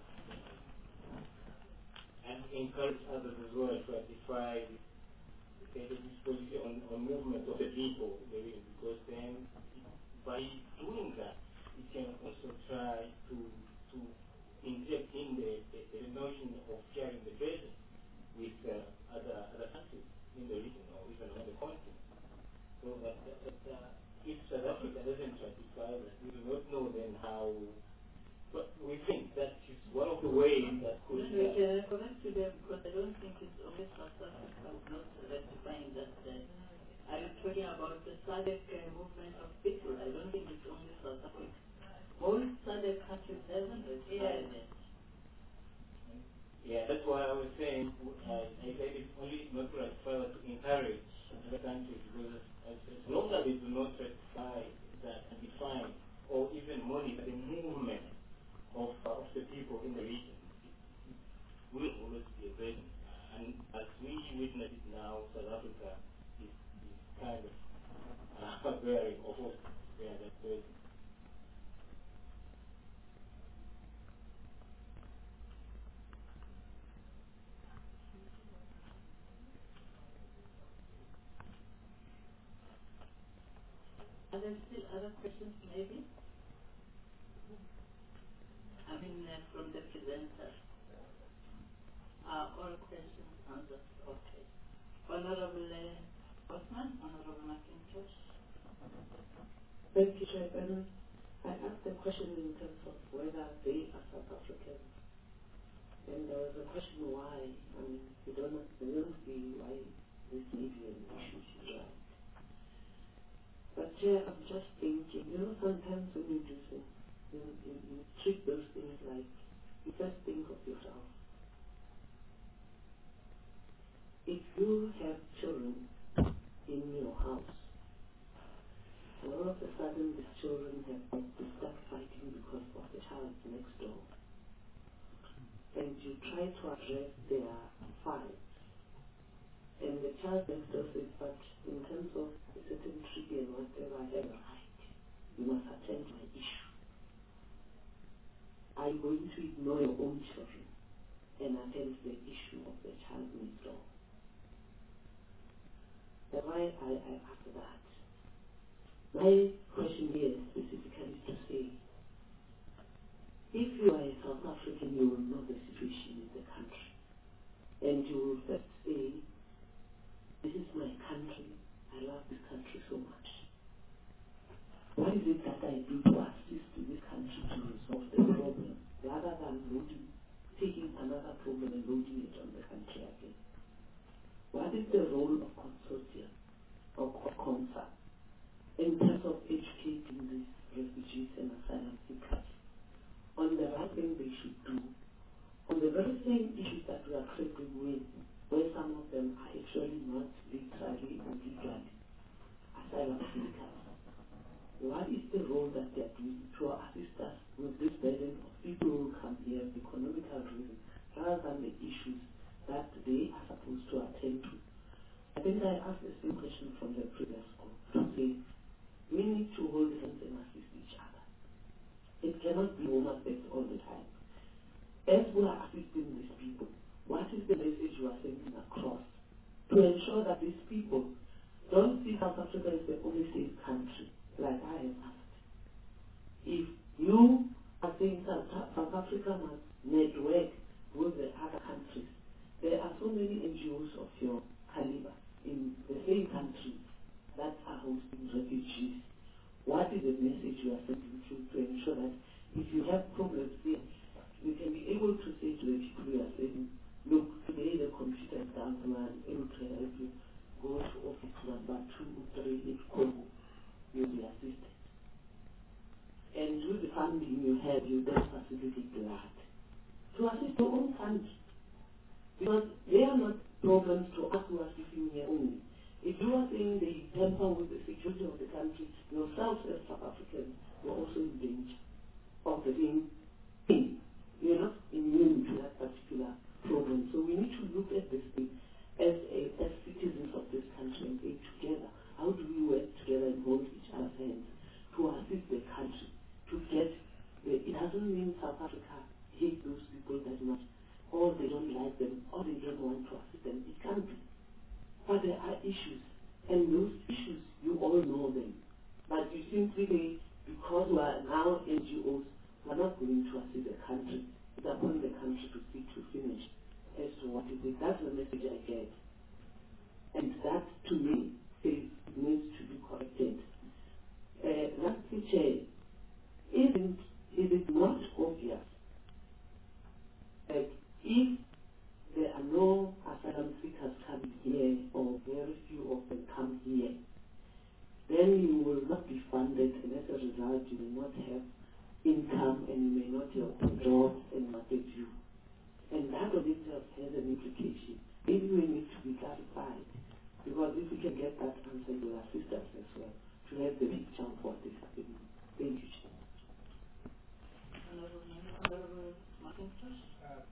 and encourage others as well to ratify the disposition on, on movement of the people, because then by doing that, we can also try to to inject in the, the, the notion of sharing the burden with uh, other other countries in the region or even on the continent. So that, that uh, if South Africa doesn't ratify that, we do not know then how. But we think that is one of the ways that could. We can correct you there, because I don't think it's only South Africa not ratifying that. Uh, are you talking about the S A D C uh, movement of people? I don't think it's only South Africa. Most S A D C countries haven't ratified it. Yeah, that's why I was saying, uh, I said it's only not to ratify, but to encourage other countries, because as, as long as they do not ratify that and define or even monitor the movement of, uh, of the people in the region, it will always be a burden. And as we witness it now, South Africa is, is kind of uh, bearing of what bear that burden. Are there still other questions, maybe? I mean, uh, from the presenter. Are all questions answered? Okay. Honorable uh, Osman, Honorable McIntosh. Thank you, Chairman. I asked a question in terms of whether they are South Africans. And there was a question why. I mean, we don't, we don't see why this may be an issue, she's right. But Chair, I'm just thinking, you know, sometimes when you do things, you, you, you treat those things like, you first think of yourself. If you have children in your house, and all of a sudden the children have to start fighting because of the child next door, and you try to address their fights, and the child next door says, but in terms of a certain treaty and whatever, I have a right. You must attend to my issue. Are you going to ignore your own children and attend to the issue of the child next door? That's why I, I ask that. My question here specifically is to say, if you are a South African, you will know the situation in the country. And you will first say, this is my country, I love this country so much. What is it that I do to assist this country to resolve the problem, rather than loading, taking another problem and loading it on the country again? What is the role of consortium or CONSA in terms of educating these refugees and asylum seekers on the right thing they should do, on the very same issues that we are grappling with, where some of them are actually not literally or legally asylum seekers? What is the role that they are doing to assist us with this burden of people who come here for economical reasons, rather than the issues that they are supposed to attend to? I think I asked the same question from the previous call, to say we need to hold hands and assist each other. It cannot be home affairs all the time. As we are assisting these people, what is the message you are sending across to ensure that these people don't see South Africa as the only safe country, like I have asked? If you are saying South, South Africa must network with the other countries, there are so many N G Os of your caliber in the same countries that are hosting refugees. What is the message you are sending to, to ensure that if you have problems here, you can be able to say to the people you are saying, look, today the computer is down, we are able to help you go to office number two, three, eight, Congo, you'll be assisted. And with the funding you have, you then facilitate that to assist your own country. Because they are not problems to us who are sitting here only. If you are saying they tamper with the security of the country, yourself as South Africans, you're also in danger of the same thing. You're not immune to that particular problem. So we need to look at this thing as, a, as citizens of this country and say together, how do we work together and hold each other's hands to assist the country to get the, it doesn't mean South Africa hate those people that much, or they don't like them, or they don't want to assist them. It can't be. But there are issues, and those issues, you all know them. But you simply say, because we are now N G Os, we are not going to assist the country. It's upon the country to see to finish as to what is it. That's the message I get. And that, to me, is, needs to be corrected. Uh, lastly, Chair, isn't, is it not obvious that if there are no asylum seekers coming here, or very few of them come here, then you will not be funded, and as a result, you will not have income, and you may not have jobs and what have you. And that of itself has an implication. Maybe we need to be clarified, because if we can get that answer, it will assist us as well to have the picture of what is happening. Thank you, Chair. Honorable McIntosh.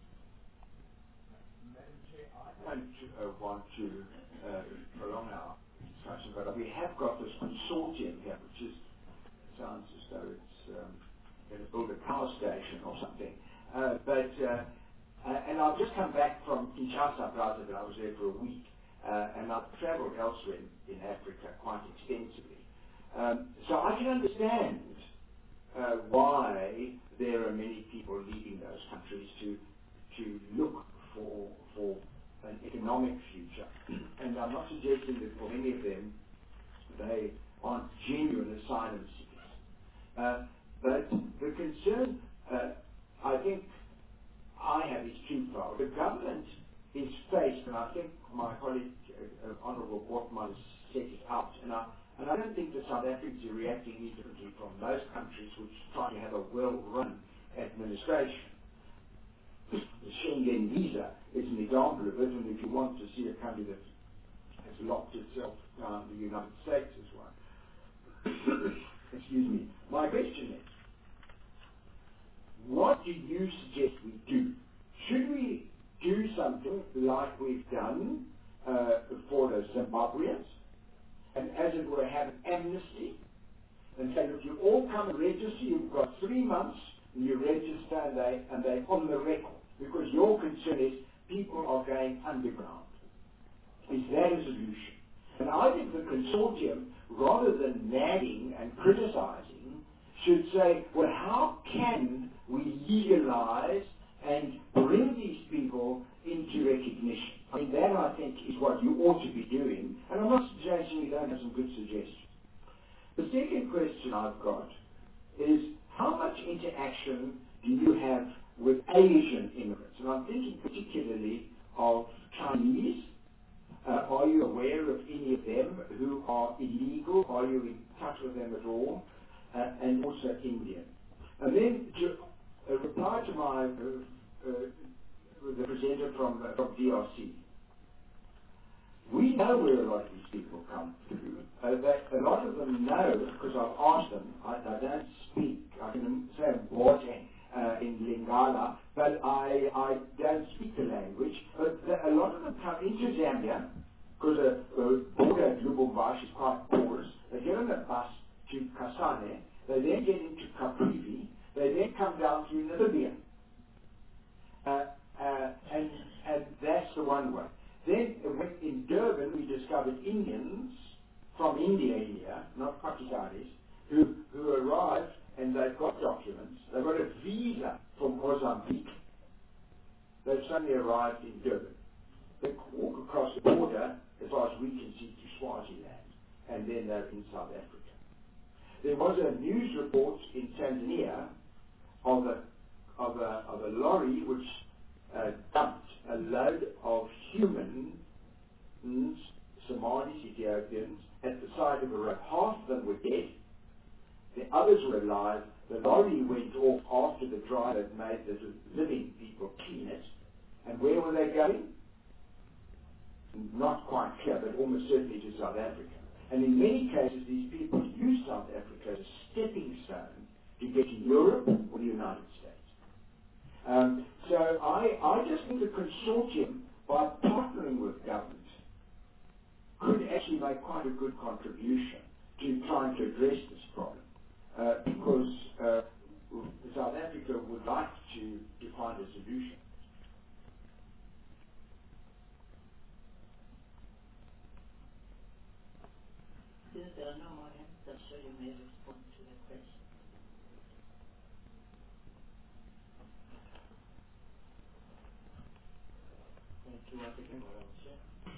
I don't uh, want to uh, prolong our discussion, but we have got this consortium here, which is, sounds as though it's um, going to build a power station or something. Uh, but uh, uh, and I've just come back from Kinshasa, Brazzaville. I was there for a week, uh, and I've travelled elsewhere in, in Africa quite extensively. Um, so I can understand uh, why there are many people leaving those countries to to look for for an economic future. And I'm not suggesting that for many of them they aren't genuine asylum seekers. Uh, but the concern uh, I think I have is twofold. The government is faced, and I think my colleague uh, uh, Honourable Bortman set it out, and I, and I don't think that South Africans are reacting any differently from most countries which try to have a well-run administration. The Schengen visa is an example of it, and if you want to see a country that has locked itself down, the United States is one. Excuse me. My question is, what do you suggest we do? Should we do something like we've done uh, for the Zimbabweans, and as it were have an amnesty, and say, look, you all come and register, you've got three months, and you register, and, they, and they're on the record. Because your concern is people are going underground. Is that a solution? And I think the consortium, rather than nagging and criticizing, should say, well, how can we legalize and bring these people into recognition? I mean, that, I think, is what you ought to be doing. And I'm not suggesting you don't have some good suggestions. The second question I've got is, how much interaction do you have with Asian immigrants? And I'm thinking particularly of Chinese. Uh, are you aware of any of them who are illegal? Are you in touch with them at all? Uh, and also Indian. And then to uh, reply to my uh, uh, the presenter from, uh, from D R C. We know where a lot of these people come through. Uh, that a lot of them know, because I've asked them. I, I don't speak. I can say what uh, in Lingala, but I, I don't speak the language. But the, a lot of them come into Zambia, because the uh, border at Lubumbashi is quite porous. They get on a bus to Kasane. They then get into Caprivi. They then come down through Namibia. Uh, uh, and, and that's the one way. Then when in Durban we discovered Indians from India here, not Pakistanis, who, who arrived and they've got documents. They've got a visa from Mozambique. They've suddenly arrived in Durban. They walk across the border as far as we can see to Swaziland, and then they're in South Africa. There was a news report in Tanzania of a, of a, of a lorry which uh, dumped a load of humans, Somalis, Ethiopians, at the side of a road. Half of them were dead. The others were alive. The lorry went off after the driver had made the living people clean it. And where were they going? not quite clear, but almost certainly to South Africa. And in many cases, these people use South Africa as a stepping stone to get to Europe or the United States. Um, so I, I just think the consortium, by partnering with government, could actually make quite a good contribution to trying to address this problem. Uh, because uh, South Africa would like to, to find a solution. Since there are no more hands, I'm sure you may respond to the question. Thank you once again, Madam Chair.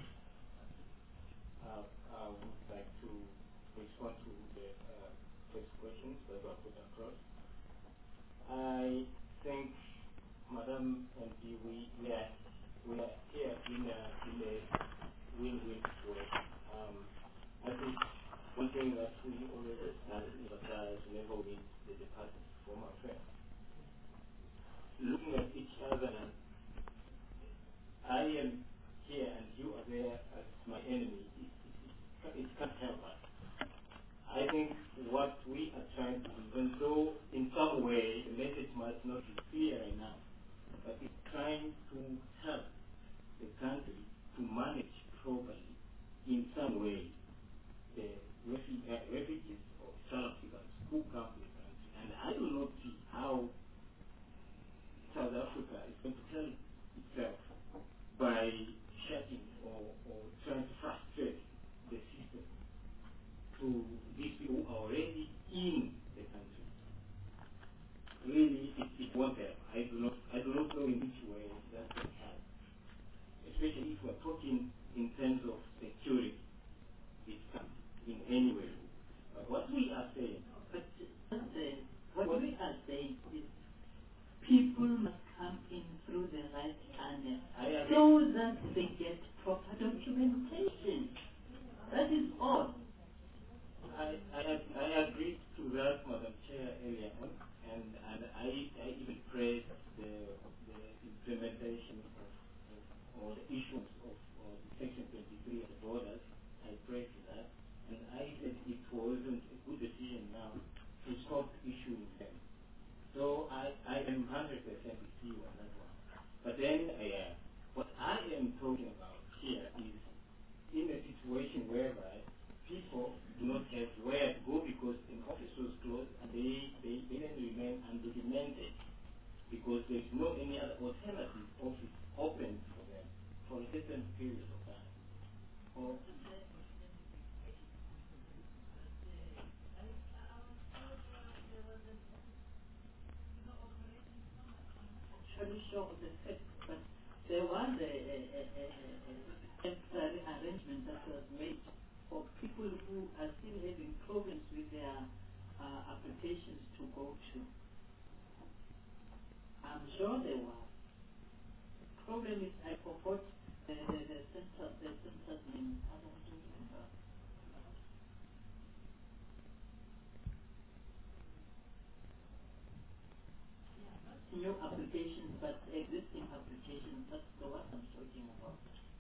Uh, I would like to respond to the uh, first questions that were put across. I think, Madam M P, we, we, are, we are here in a, in a win-win situation. Um, I think one thing that we always emphasize whenever we meet the Department of Home Affairs, looking at each other, I am here and you are there as my enemy, it, it, it can't help us. I think what we are trying to do, even though in some way the message might not be clear right now, but it's trying to help the country to manage properly in some way the refugees, uh, refugees of South Africans who come to the country. And I do not see how South Africa is going to help itself by shutting or, or trying to frustrate the system to these people who are already in the country. Really, it, it won't help. I do not, I do not know in which way that can help. Especially if we're talking in terms of security, it can't in any way. But what we are saying, But uh, what, what we are saying is people must come in through the right channel so that they get proper documentation. That is all. I, I, I agreed to that, Madam Chair, earlier on, and, and I, I even praised the, the implementation of, of or the issuance of, of Section twenty-three of the borders. I praised that, and I said it wasn't a good decision now to stop issuing them. So I, I am one hundred percent with you on that one. But then uh, what I am talking about here is in a situation whereby people do not have where to go because an office was closed and they, they, they then remain undocumented because there is no any other alternative office open for them for a certain period of time. Or Actually sure of the fact, but there was a, a, a, a, a temporary arrangement that was made for people who are still having problems with their uh, applications to go to. I'm sure there was. Problem is I forgot the, the, the center, the center's name. I don't remember. New applications, but existing applications, that's the one I'm talking about.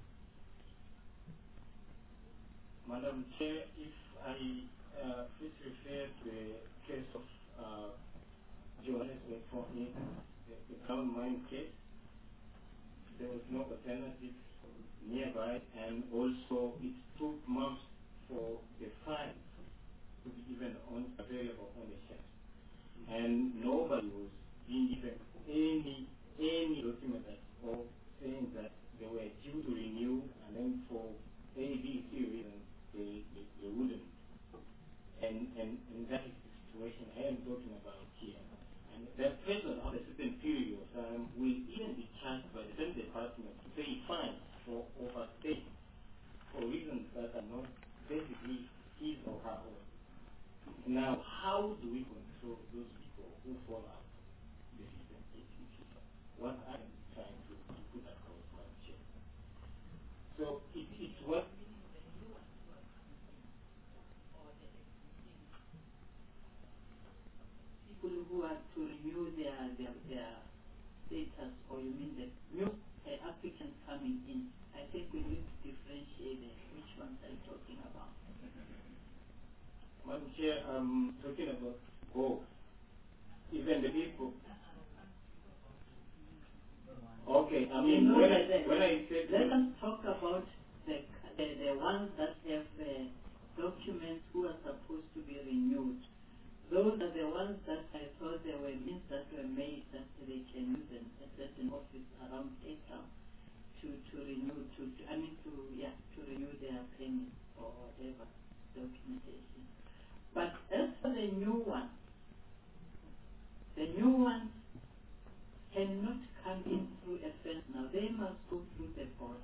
Madam Chair, if I uh, please refer to the case of uh, Johannesburg, for instance, the, the Crown Mine case, there was no alternative nearby, and also it took months for the fines to be even on, available on the shelf. And nobody was being given any, any document at all saying that they were due to renew, and then for A, B, C reasons, they, they, they wouldn't. And, and, and that is the situation I am talking about here. And that person of a certain period of time will even be charged by the same department to pay fines for overstaying for reasons that are not basically his or her own. Now, how do we control those people who fall out of the system? It's what I'm trying to, to put across my chair. So it, it's what People who are to renew their, their, their status, or you mean the new uh, applicants coming in, I think we need to differentiate Chair, I'm talking about both. Even the people. Okay, I mean, You know when I, that- when I said... Let us talk about the, the, the ones that have uh, documents who are supposed to be renewed. Those are the ones that I thought there were means that were made that they can use in a certain office around Cape Town to, to renew, to, to, I mean, to, yeah, to renew their permit or whatever documentation. But as for the new ones, the new ones cannot come in through a fence now. They must go through the border.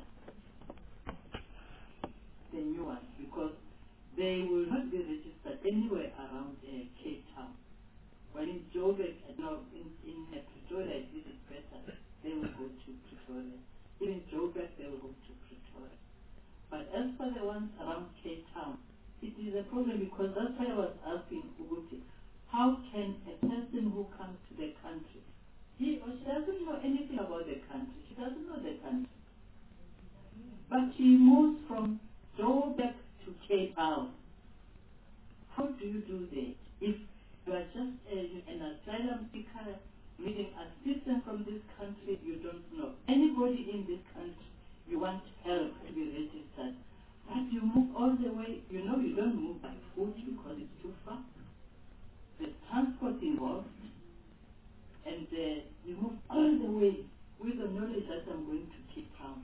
The new ones, because they will not be registered anywhere around uh, Cape Town. Well, in Joburg, uh, no, in, in uh, Pretoria, it is better. They will go to Pretoria. Even Joburg, they will go to Pretoria. But as for the ones around Cape Town, it is a problem because that's why I was asking Uguti, how can a person who comes to the country, he or she doesn't know anything about the country, she doesn't know the country, but she moves from Joburg to Cape Town. How do you do that? If you are just a, an asylum seeker needing assistance from this country, you don't know anybody in this country, you want help to be registered. But you move all the way, you know you don't move by foot because it's too far. There's transport involved, and uh, you move all the way with the knowledge that I'm going to Cape Town.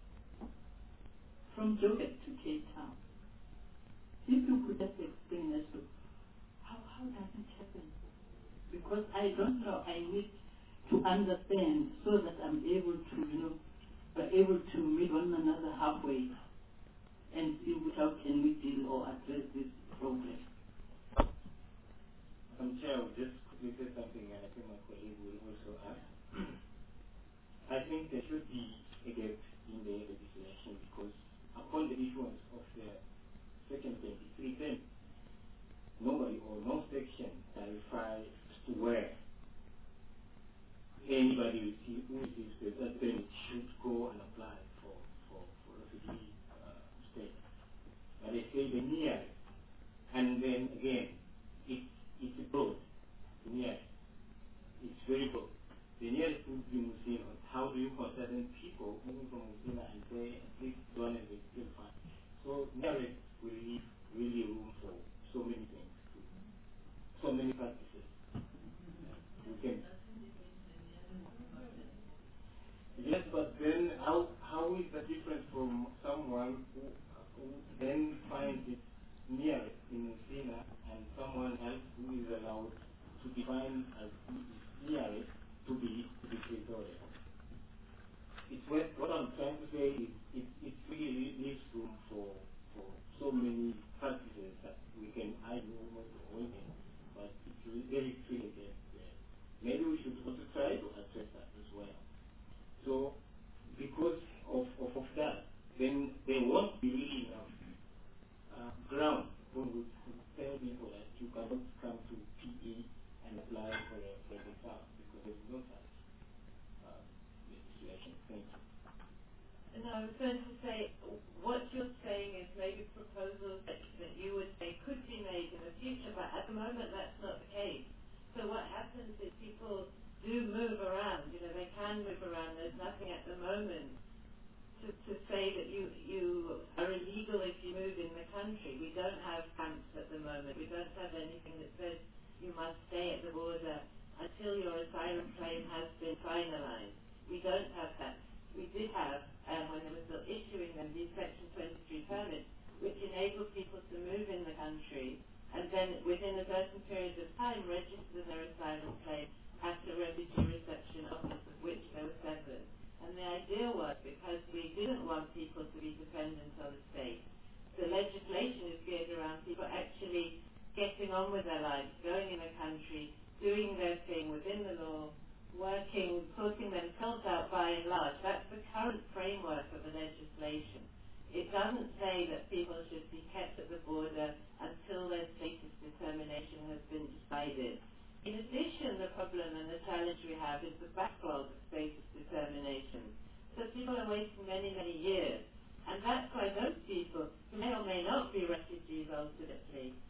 From Joburg to Cape Town. If you could just explain as to how, how does it happen? Because I don't know, I need to understand so that I'm able to, you know, we're able to meet one another halfway and see how can we deal or address this problem. Um, Chair, I would just quickly say something, and I think my colleague will also add. I think there should be a gap in the legislation because upon the issuance of the Section twenty-three ten, nobody or no section clarifies to where anybody who receives that permit should go and apply for, for, for refugee uh, status. But they say the nearest, and then again, it's, it's broad. The nearest. It's very broad. The nearest would be Musina. How do you consider people moving from Musina and say at least one is still fine? So nearest will leave really room for so many things, so many practices. You can. Yes, but then how how is that different from someone who, who then finds it nearest in Musina and someone else who is allowed to define as nearest to be to be Pretoria? It's what, what I'm trying to say is it, it really leaves room for for so many practices that we can argue almost avoid it, but it's very tricky against there. Maybe we should also try to address that as well. So, because of, of, of that, then there won't be really enough uh, ground when we tell people that you cannot come to P E and apply for a, for a visa because there is no such uh, legislation. Thank you. And I was going to say, what you're saying is maybe proposals that, that you would say could be made in the future, but at the moment that's not the case. So what happens is people do move around, you know, they can move around. There's nothing at the moment to, to say that you, you are illegal if you move in the country. We don't have camps at the moment. We don't have anything that says you must stay at the border until your asylum claim has been finalized. We don't have that. We did have, um, when they were still issuing them, these Section twenty-three permits, which enabled people to move in the country and then within a certain period of time register their asylum claim at the refugee reception office, of which there were seven. And the idea was, because we didn't want people to be dependent on the state, the legislation is geared around people actually getting on with their lives, going in the country, doing their thing within the law, working, sorting themselves out by and large. That's the current framework of the legislation. It doesn't say that people should be kept at the border until their status determination has been decided. In addition, the problem and the challenge we have is the backlog of status determination. So people are waiting many, many years. And that's why those people, who may or may not be refugees ultimately, are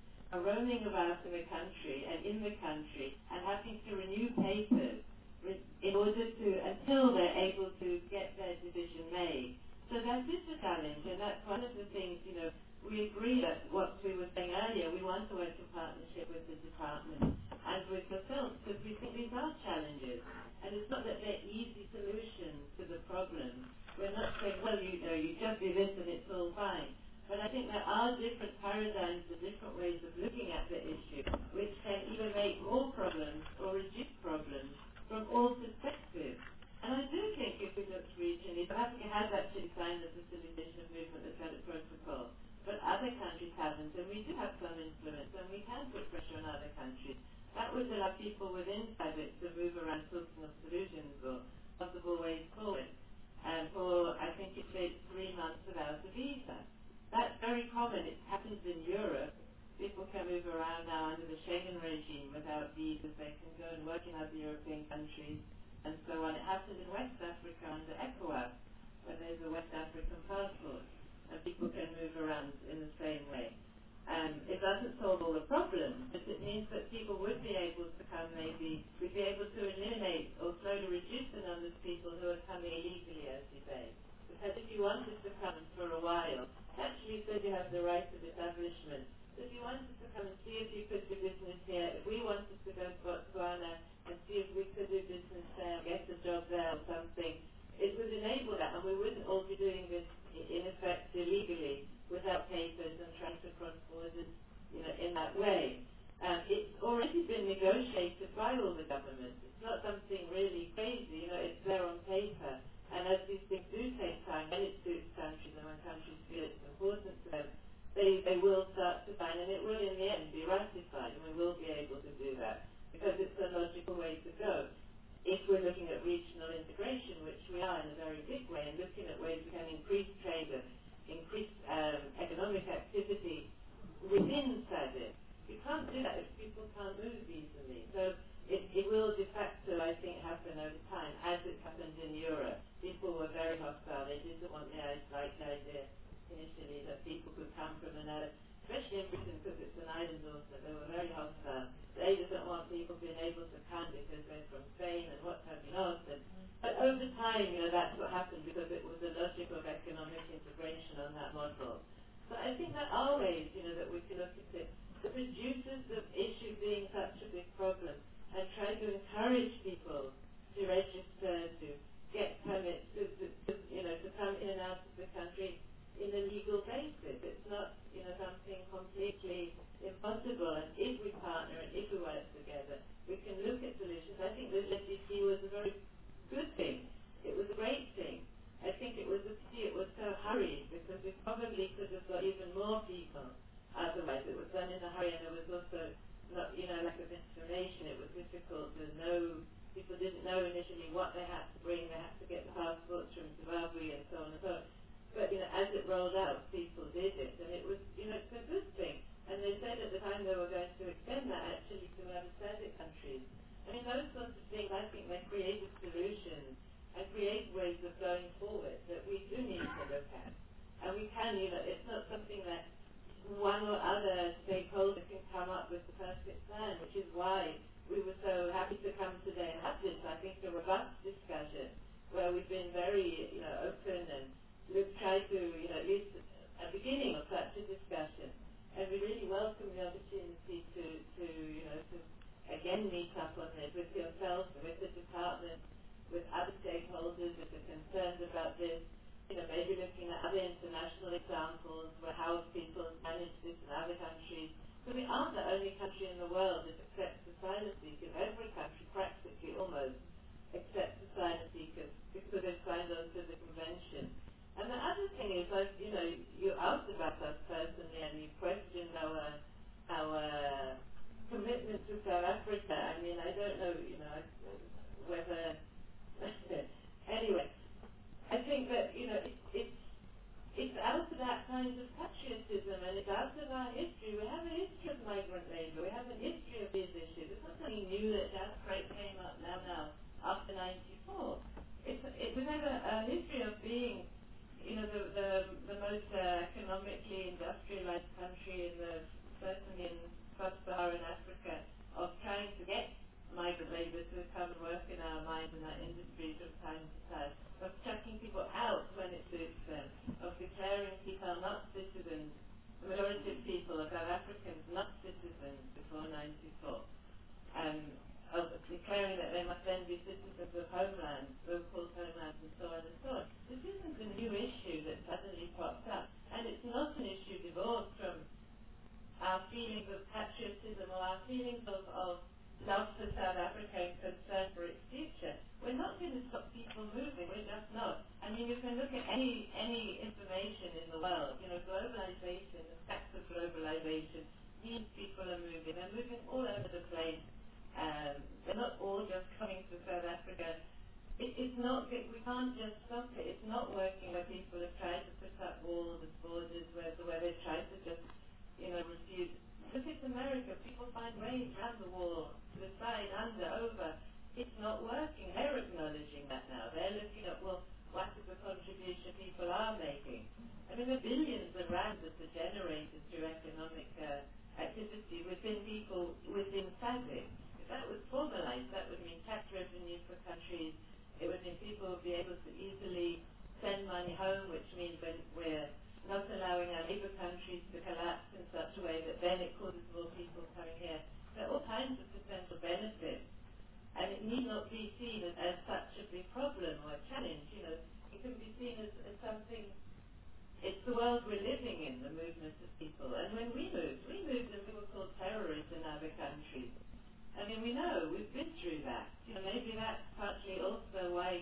roaming about in the country and in the country and having to renew papers re- in order to, until they're able to get their decision made. So that is a challenge, and that's one of the things, you know, we agree that what we were saying earlier, we want to work in partnership with the department and with yourselves, because we think these are challenges. And it's not that they're easy solutions to the problem. We're not saying, well, you know, you just do this and it's all fine. But I think there are different paradigms and different ways of looking at the issue, which can either make more problems or reduce problems from all perspectives. And I do think if we look regionally, South Africa has actually signed the Facilitation of Movement and Credit Protocol, but other countries haven't, and we do have some influence, and we can put pressure on other countries. That would allow people within SADC to move around talking of solutions or possible ways forward. And for, I think it says three months without a visa. That's very common. It happens in Europe. People can move around now under the Schengen regime without visas. They can go and work in other European countries and so on. It happens in West Africa under ECOWAS, where there's a West African passport, and people can move around in the same way. Um, it doesn't solve all the problems, but it means that people would be able to come, maybe, we'd be able to eliminate or slowly reduce the number of people who are coming illegally, as you say. Because if you wanted to come for a while, actually you said you have the right of establishment. So if you wanted to come and see if you could do business here, if we wanted to go to Botswana and see if we could do business there, get a job there or something, it would enable that, and we wouldn't all be doing this in effect illegally without papers and trying to cross borders, you know, in that way. Um, it's already been negotiated by all the governments. It's not something really crazy, you know, it's there on paper. And as these things do take time, when it suits countries and when countries feel it's important to them, they, they will start to sign, and it will in the end be ratified, and we will be able to do that because it's a logical way to go. If we're looking at regional integration, which we are in a very big way, and looking at ways we can increase trade and increase um, economic activity within SADC, you can't do that if people can't move easily. So it, it will de facto, I think, happen over time, as it happened in Europe. People were very hostile. They didn't want the, like, the idea initially that people could come from another, especially in Britain because it's an island also. They were very hostile. They didn't want people being able to come because they're from Spain and what have you not. And, but over time, you know, that's what happened because it was the logic of economic integration on that model. So I think there are ways, you know, that we can look at it. The producers of issue being such a big problem and try to encourage people to register, to get permits, to, to, to, you know, to come in and out of the country in a legal basis. It's not, you know, something completely impossible. And if we partner and if we work together, we can look at solutions. I think the S D C was a very good thing. It was a great thing. I think it was a pity it was so hurried because we probably could have got even more people. Otherwise, it was done in a hurry, and there was also not, you know, lack of information. It was difficult to know. People didn't know initially what they had to bring. They had to get the passports from Zimbabwe and so on and so on. But, you know, as it rolled out, people did it, and it was, you know, it's a good thing. And they said at the time they were going to extend that actually to other SADC countries. I mean, those sorts of things, I think they're creative solutions and create ways of going forward that we do need to look at. And we can, you know, it's not something that one or other stakeholder can come up with the perfect plan, which is why we were so happy to come today and have this, I think, a robust discussion where we've been very, you know, open and we've tried to, you know, at least a beginning of such a discussion. And we really welcome the opportunity to, to, you know, to again meet up on this with yourself, with the department, with other stakeholders, if they're concerned about this. You know, maybe looking at other international examples where how people manage this in other countries. So we aren't the only country in the world that accepts asylum seekers. Every country, practically almost, accepts asylum seekers because they've signed on to the convention. And the other thing is, like, you know, you asked about us personally and you questioned our, our commitment to South Africa. I mean, I don't know, you know, whether... anyway. I think that, you know, it, it's, it's out of that kind of patriotism and it's out of our history. We have a history of migrant labour. We have a history of these issues. It's not something new that just great came up now, now, after ninety-four. It's, it, we have a, a history of being, you know, the, the, the most uh, economically industrialized country in the, certainly in declaring people not citizens, the majority of people, of South Africans, not citizens before ninety-four, um, of declaring that they must then be citizens of homelands, so-called homelands, and so on and so on. This isn't a new issue that suddenly popped up, and it's not an issue divorced from our feelings of patriotism or our feelings of, of love for South Africa and concern for its future. We're not going to stop people moving, we're just not. I mean, you can look at any any information in the world. You know, globalization, the facts of globalization means people are moving. They're moving all over the place. Um, they're not all just coming to South Africa. It, it's not, we can't just stop it. It's not working where people have tried to put up walls and borders, where, where they've tried to just, you know, refuse. Look at America. People find ways around the wall, to the side, under, over. It's not working. They're acknowledging that now. They're looking at, well, what is the contribution people are making? I mean, the billions of rands that are generated through economic uh, activity within people, within SADC. If that was formalized, that would mean tax revenue for countries. It would mean people would be able to easily send money home, which means when we're not allowing our neighbor countries to collapse in such a way that then it causes more people coming here. There are all kinds of potential benefits, and it need not be seen as, as such a big problem or a challenge. You know, it can be seen as, as something. It's the world we're living in, the movement of people. And when we moved, we moved and we were called terrorists in other countries. I mean, we know, we've been through that. You know, maybe that's partly also why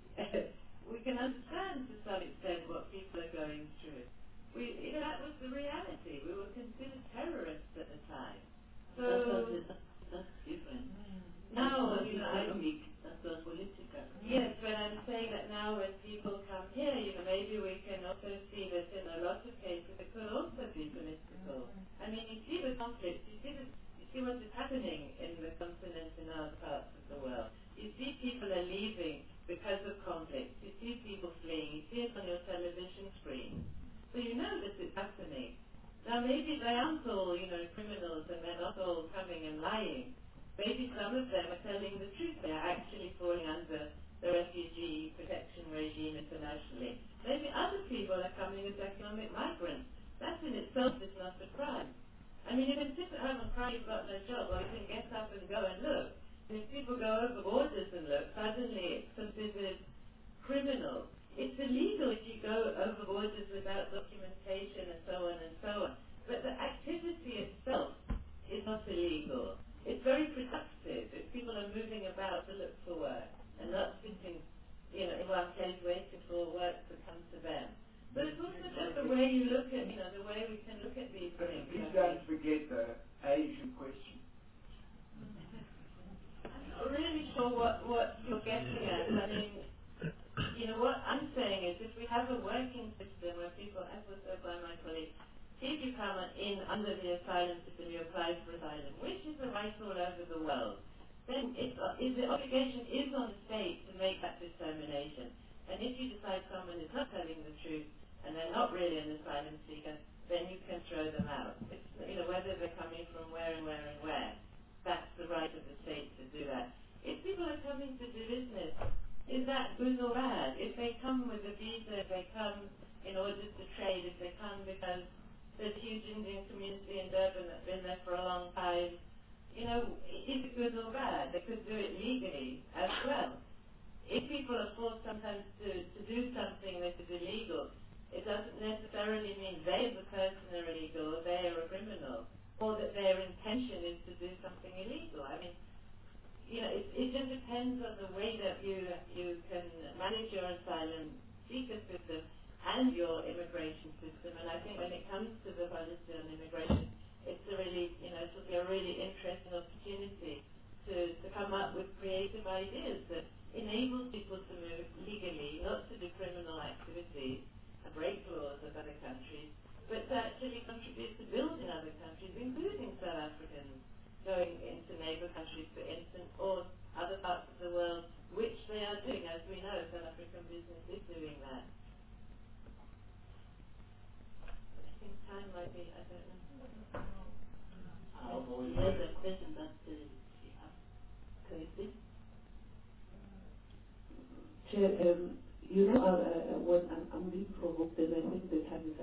we can understand to some extent what people are going through. We, you know, that was the reality. We were considered terrorists at the time. So that's, that's different. now, you know, I, That was political. yes, but I'm saying that now when people come here, you know, maybe we can also see that in a lot of cases it could also be political. I mean, you see the conflict, you see the see what is happening in the continent in other parts of the world. You see people are leaving because of conflict. You see people fleeing. You see it on your television screen. So you know that it's happening. Now maybe they aren't all, you know, criminals and they're not all coming and lying. Maybe some of them are telling the truth. They are actually falling under the refugee protection regime internationally. Maybe other people are coming as economic migrants. That in itself is not a crime. I mean, you can sit at home and cry you've got no job, or you can get up and go and look. And if people go over borders and look, suddenly it's considered criminal. It's illegal if you go over borders without documentation and so on and so on. But the activity itself is not illegal. It's very productive if people are moving about to look for work and not sitting, you know, in one place waiting for work to come to them. But it's also just the way you look at, you know, the way we can look at these things. Please don't forget the Asian question. I'm not really sure what, what you're getting at. I mean, you know, what I'm saying is if we have a working system where people, as was said by my colleague, if you come in under the asylum system, you apply for asylum, which is a right all over the world, then it's, is the obligation is on the state to make that determination. And if you decide someone is not telling the truth, and they're not really an asylum seeker, then you can throw them out. It's, you know, whether they're coming from where and where and where, that's the right of the state to do that. If people are coming to do business, is that good or bad? If they come with a visa, if they come in order to trade, if they come because there's a huge Indian community in Durban that's been there for a long time, you know, is it good or bad? They could do it legally as well. If people are forced sometimes to, to do something that is illegal, it doesn't necessarily mean they as a person are illegal or they are a criminal, or that their intention is to do something illegal. I mean, you know, it, it just depends on the way that you you can manage your asylum seeker system and your immigration system. And I think when it comes to the policy on immigration, it's a really, you know, it will be a really interesting opportunity to, to come up with creative ideas that enable people to move legally, not to do criminal activities and break laws of other countries, but to actually contribute to building other countries, including South Africans going into neighbor countries, for instance, or other parts of the world, which they are doing. As we know, South African business is doing that. I think time might be, I don't know. Uh, there's a question that uh, she asked. Can you see? Chair, um, you know, uh, uh, when I'm, I'm being provoked, and I think the time is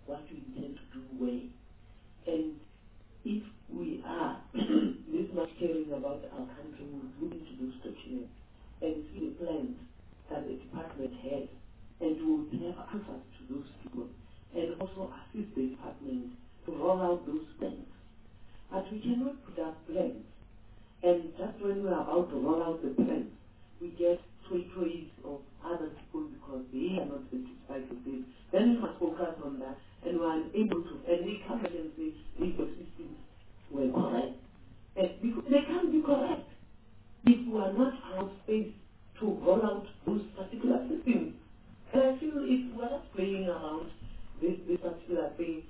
what we intend to do where. And if we are this much caring about our country, we will look into those documents and see the plans that the department has, and we will have answers to those people, and also assist the department to roll out those plans. But we cannot put up plans, and just when we are about to roll out the plans, we get toys of other people because they are not satisfied with it. Then we must focus on that, and we are able to, and we come back and say, these systems were correct. And because they can't be correct if we are not allowed space to roll out those particular systems. And I feel if we are not playing around this, this particular thing,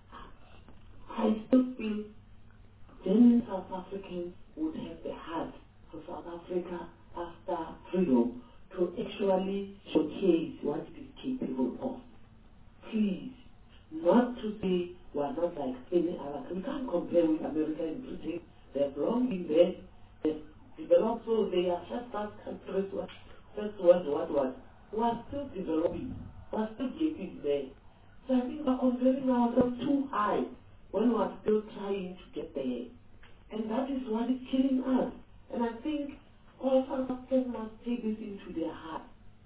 I still feel then South Africans would have the heart for South Africa after freedom to actually showcase what it is capable of. Please, not to say we are not like any other. We can't compare with America and Britain. They've long been there. They've developed, so they are first class countries. First world, what was? We are still developing. We are still getting there. So I think we are comparing ourselves too high when we are still trying to get there. And that is what is killing us. And I think all South Africans must take this into their heart.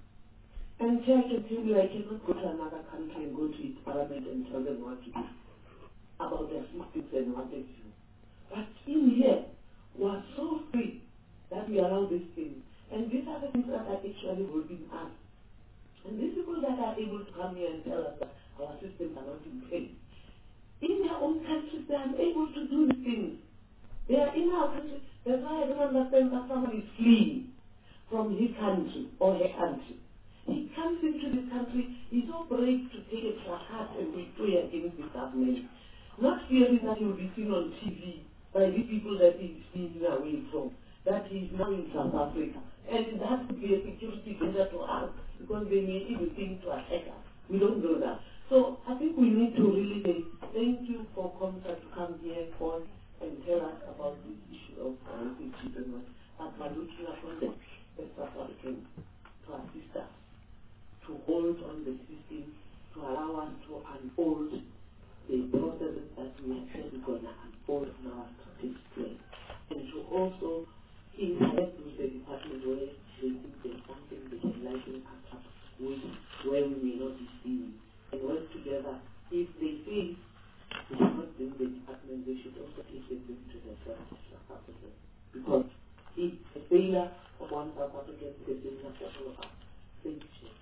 And Chair, I can tell you, I cannot go to another country and go to its parliament and tell them what to do about their systems and what they do. But in here, we are so free that we allow these things. And these are the things that are actually holding us. And these people that are able to come here and tell us that our systems are not in place, in their own countries, they are able to do these things. They are in our country. That's why I don't understand that someone is fleeing from his country or her country. He comes into this country, he's so brave to take a placard and we pray against the government, not fearing that he will be seen on T V by the people that he's fleeing away from, that he's now in South Africa. And that would be a security danger to us, because they may even think to attack us. We don't know that. So I think we need to really say thank you for coming to come here for and tell us about this issue of refugee and what. But we're looking upon them as South Africans to assist us, to hold on the system, to allow us to unfold the processes that we have said we're going to unfold in our strategic plan, and to also interact with the department where they think there's something they can lighten us up with, where we may not be seen, and work together. If they feel they should not bring the department, they should also take the thing to themselves as South Africans. Because if a failure of one South African is a failure for all of us. Thank you, Chair.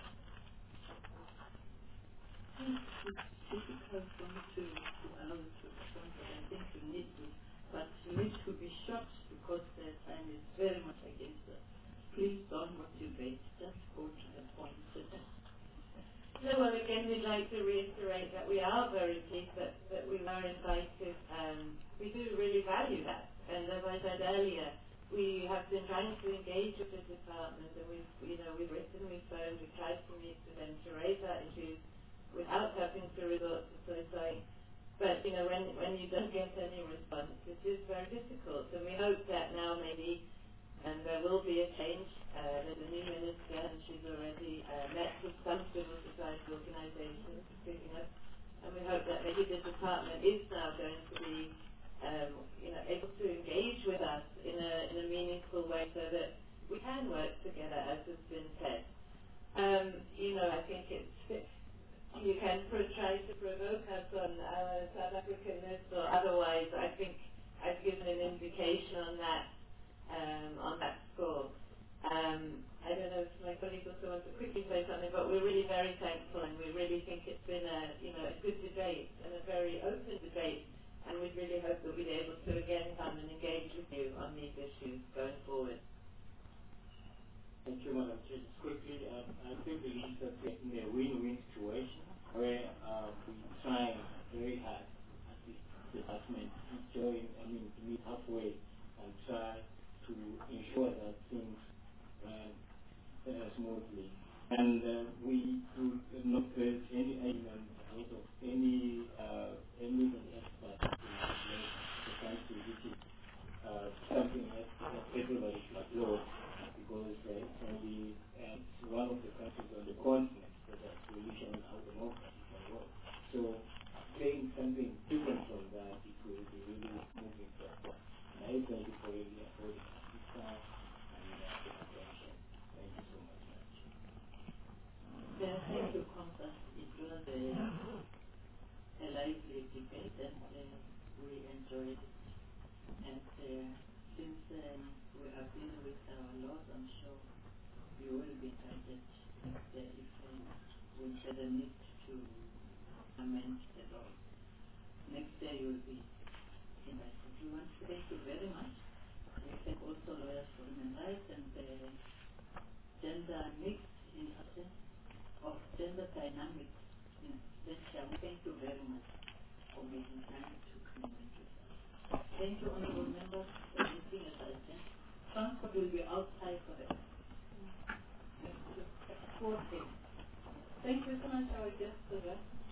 It's difficult for me to, to allow to respond, but I think you need to. But you need to be short because the time is very much against us. Please don't motivate, just go to the point. So, well, again, we'd like to reiterate that we are very pleased that, that we were invited. Um, we do really value that. And as I said earlier, we have been trying to engage with the department, and we've, you know, we've written, we've phoned, we've tried to meet with them to raise that issue without having to resort to suicide. But, you know, when, when you don't get any response, it is very difficult. And we hope that now maybe, and there will be a change. Uh, there's a new minister, and she's already uh, met with some civil society organisations, including us. And we hope that maybe the department is now going to be, um, you know, able to engage with us in a in a meaningful way, so that we can work together, as has been said. Um, you know, I think it's, it's you can pro- try to provoke us on our South Africanness or otherwise. I think I've given an indication on that um, on that score. Um, I don't know if my colleagues also want to quickly say something, but we're really very thankful, and we really think it's been a, you know, a good debate and a very open debate, and we really hope that we'll be able to again come and engage with you on these issues going forward. Thank you, Madam Chair. Just quickly, um, I do believe that we're in a win-win situation where uh, we try very hard at the department to join, I mean, to meet halfway and try to ensure that things run uh, smoothly. And uh, we do not face any element out of and uh, we enjoyed it. And uh, since um, we are dealing with our laws, I'm sure you will be guided next year if uh, we feel the need to amend the law. Next year you will be invited. We want to thank you very much. We thank also lawyers for human rights and uh, gender mix in absence of gender dynamics in absentia. Thank you very much for making time to communicate with us. Thank you, honorable members, for listening as I said. Transport will be outside for the four days. Thank you so much, our guests.